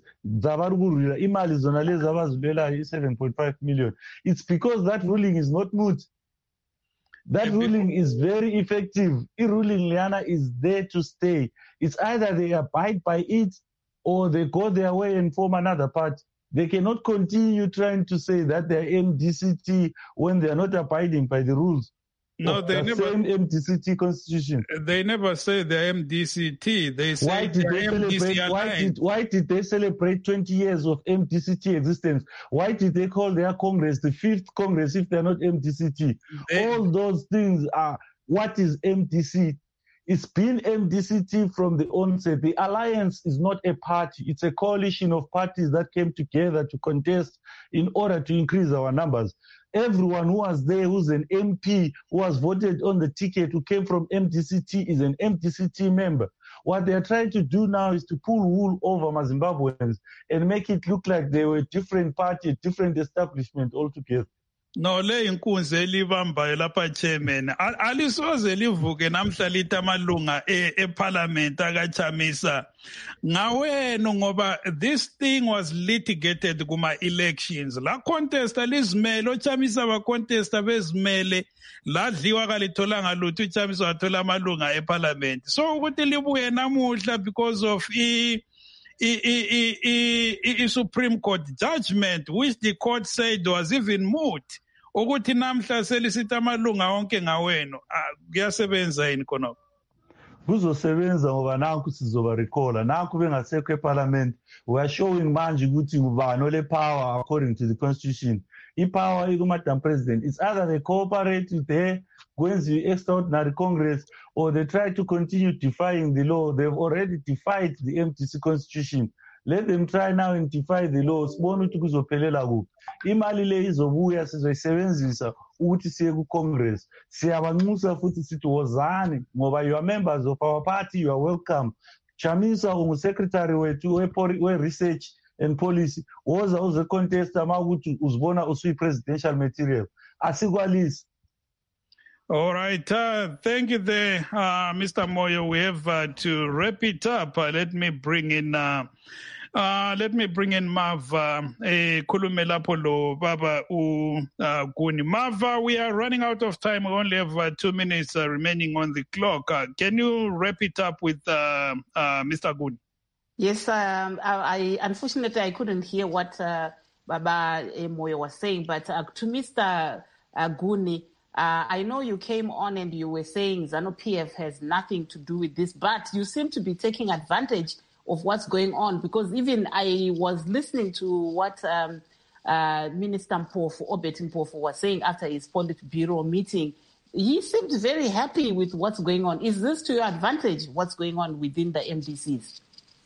seven point five million. It's because that ruling is not moot. That ruling is very effective. The ruling, Liana, is there to stay. It's either they abide by it or they go their way and form another party. They cannot continue trying to say that they're M D C T when they're not abiding by the rules. No, they the never. Same M D C T constitution. They never say they're M D C T. They say why did they're they M D C celebrate? Why did, why did they celebrate twenty years of M D C T existence? Why did they call their Congress the fifth Congress if they're not M D C T? They, All those things are what is M D C T? It's been M D C T from the onset. The alliance is not a party. It's a coalition of parties that came together to contest in order to increase our numbers. Everyone who was there, who's an M P, who was voted on the ticket, who came from M D C T, is an M D C T member. What they're trying to do now is to pull wool over Zimbabweans and make it look like they were a different party, a different establishment altogether. No, le inkunzi elibambayo lapha chairman alisoze livuke namhla lithi amalunga eparliament akachamisa ngawena ngoba this thing was litigated kuma elections la contest alizimele ochamisa ba contest bezimele ladliwa kalitholanga lutho uchamisa wathola amalunga eparliament so ukuthi libuye namuhla because of i I, I, I, I, I Supreme Court judgment which the court said was even moot ukuthi namhla selisithi amalunga onke ngawenu kuyasebenza yini khona kuzosebenza ngoba nanku sizobarecola nanku bengasekho eparliament we are showing manje ukuthi ngubani ole power according to the constitution ipower ikumadam president. It's either they cooperate with the kwenziwe extraordinary congress or they try to continue defying the law. They've already defied the M D C constitution. Let them try now and defy the law. Sibona ukuthi kuzophelela kuphi. Imali le izobuya sizoyisebenzisa ukuthi siye ku-congress. Siyabanxusa futhi sithi wozani ngoba you are members of our party, you are welcome. Chamisa ungu-secretary wethu we-research and policy. Woza uze-contesta ma ukuthi uzibona usuyi-presidential material. Asikwalisi. All right. Uh, thank you there, uh, Mister Moyo. We have uh, to wrap it up. Uh, let me bring in... Uh, Uh, let me bring in Mava, eh, Kulumelapolo, Baba U uh, Guni. Mava, we are running out of time. We only have uh, two minutes uh, remaining on the clock. Uh, can you wrap it up with uh, uh, Mister Guni? Yes, um, I, I unfortunately I couldn't hear what uh, Baba Moyo was saying, but uh, to Mister Uh, Guni, uh, I know you came on and you were saying ZANU-P F has nothing to do with this, but you seem to be taking advantage of what's going on, because even I was listening to what um, uh, Minister Mpofu, Obet Mpofu, was saying after his Politburo meeting. He seemed very happy with what's going on. Is this to your advantage, what's going on within the M D Cs?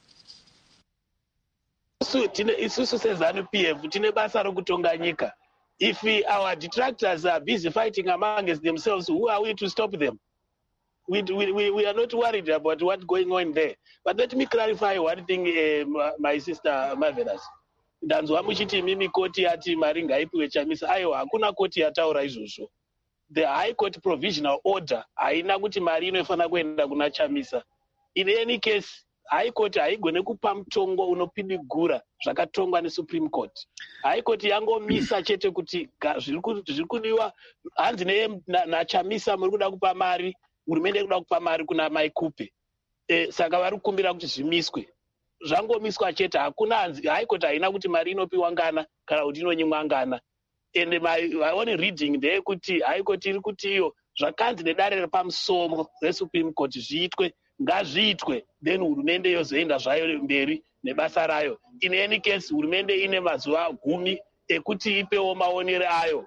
So, isusu ZANU-P F, tine basa rokutonga nyika. If we, our detractors are busy fighting amongst themselves, who are we to stop them? We, we, we are not worried about what's going on there. But let me clarify one thing, uh, my sister Marvelous. Ndanzwa muchiti mimi koti yati mari ngaipiwe Chamisa. Aiwa, hakuna koti yataura izvozvo. The High Court Provisional Order haina kuti mari inofanira kuenda kuna Chamisa. In any case, High Court haigone kupa mutongo unopidigura zvakatongwa neSupreme Court. High Court yangomisa chete kuti zviri kudiwa hanzi naChamisa muri kuda kupa mari, hurumende kuda kupa mari kuna Mai Kupe. E, saka vari kukumbira kuti zvimiswe. Zvangomiswa chete, hakuna hanzi High Court haina kuti mari inopiwa ngana kana kuti inonyimwa ngana. And my, my only reading there kuti High Court iri kuti iyo zvakanzi nedare repamusoro reSupreme Court zviitwe ngazviitwe, then hurumende yozoenda zvayo mberi nebasa rayo. In any case, hurumende ine mazuva gumi ekuti ipewo maonero ayo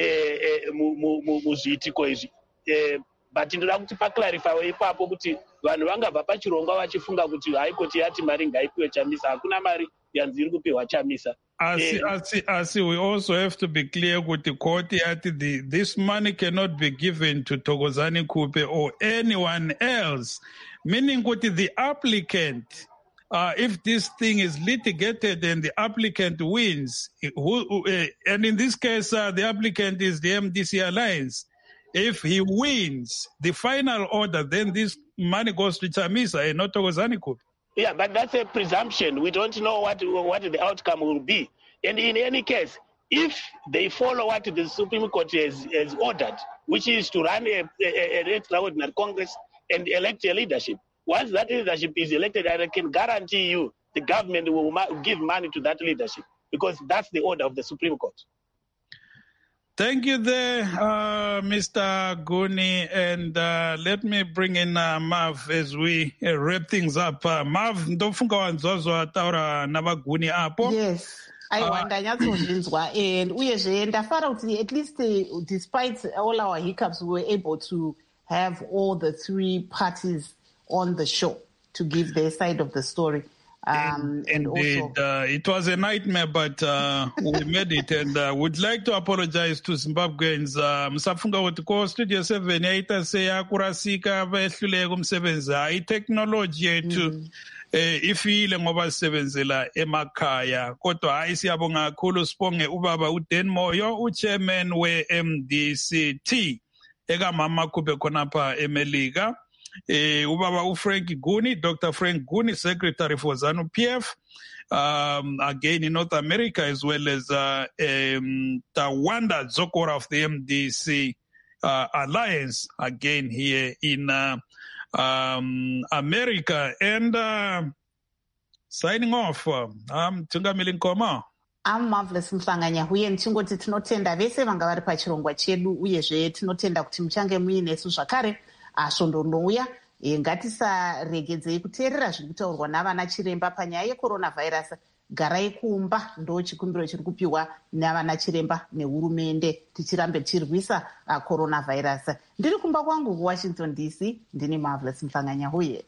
muzviitiko izvi. But ndoda kuti paclarify ipapo kuti vanhu vangabva pachirongwa vachifunga kuti High Court yati mari ngaipiwe Chamisa. Hakuna mari yanzi iri kupiwa Chamisa. Asi, asi, asi, we also have to be clear with the court that the, this money cannot be given to Thokozani Kupe or anyone else. Meaning that the applicant, uh, if this thing is litigated and the applicant wins, who, uh, and in this case, uh, the applicant is the M D C Alliance. If he wins the final order, then this money goes to Chamisa and not Thokozani Kupe. Yeah, but that's a presumption. We don't know what what the outcome will be. And in any case, if they follow what the Supreme Court has, has ordered, which is to run a, a, an extraordinary Congress and elect a leadership, once that leadership is elected, I can guarantee you the government will ma- give money to that leadership because that's the order of the Supreme Court. Thank you there, uh, Mister Guni. And uh, let me bring in uh, Mav as we uh, wrap things up. Uh, Mav, ndofunga wanzwazwa ataura navaguni apo. Yes. aiwa ndanyatsozvinzwa and uyezve ndafara kuti at least uh, despite all our hiccups we were able to have all the three parties on the show to give their side of the story. Um, and Indeed, also, uh, it was a nightmare, but uh, we made it, and uh, would like to apologize to Zimbabweans. Msafunga kuti ko Studio seven yaita seya kurasika vaehluleka kumsebenzi hayi technology yetu ifile ngoba sisebenzela emakhaya kodwa hayi siyabonga kakhulu sibonge ubaba uDan Moyo uchairman we-M D C T ekamama Kupe khonapha eMelika. Eh, ubaba uFrank Guni, Doctor Frank Guni, Secretary for ZANU-P F, um, again in North America, as well as uh, um, Tawanda Zokora of the M D C uh, Alliance, again here in uh, um, America. And uh, signing off, uh, I'm Tungamili Nkoma. I'm Marvelous Mhlanganya huye ndichingoti tinotenda vese vanga vari pachirongwa chedu uyezve tinotenda kuti muchange muinesu zvakare asvondonouya. Ngatisaregedzei kuteerera zviri kutaurwa navana chiremba panyaya yecoronavhairasi. Garai kumba ndo chikumbiro chiri kupiwa navana chiremba nehurumende tichirambe tirwisa coronavhairasi. Ndiri kumba kwangu kuWashington D C, ndini Marvelous Mhlanganya huye.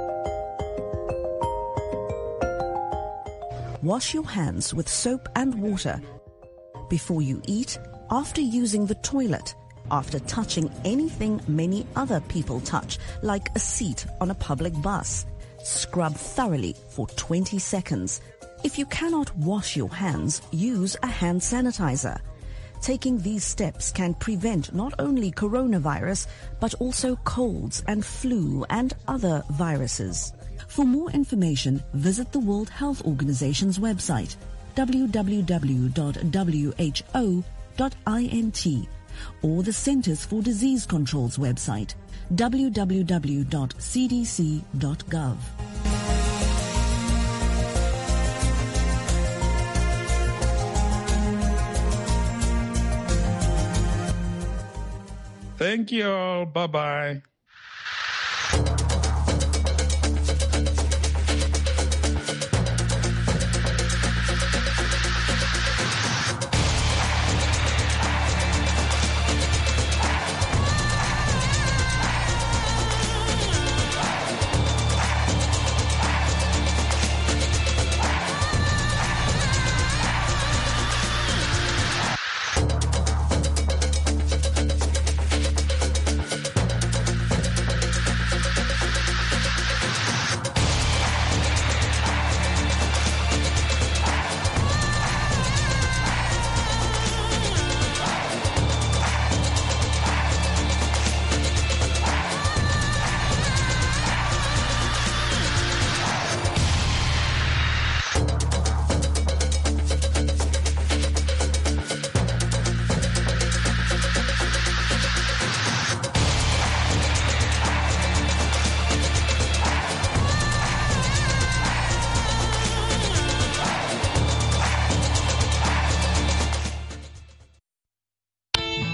Wash your hands with soap and water before you eat, after using the toilet, after touching anything many other people touch, like a seat on a public bus. Scrub thoroughly for twenty seconds. If you cannot wash your hands, use a hand sanitizer. Taking these steps can prevent not only coronavirus, but also colds and flu and other viruses. For more information, visit the World Health Organization's website, w w w dot w h o dot int, or the Centers for Disease Control's website, w w w dot c d c dot gov. Thank you all. Bye-bye.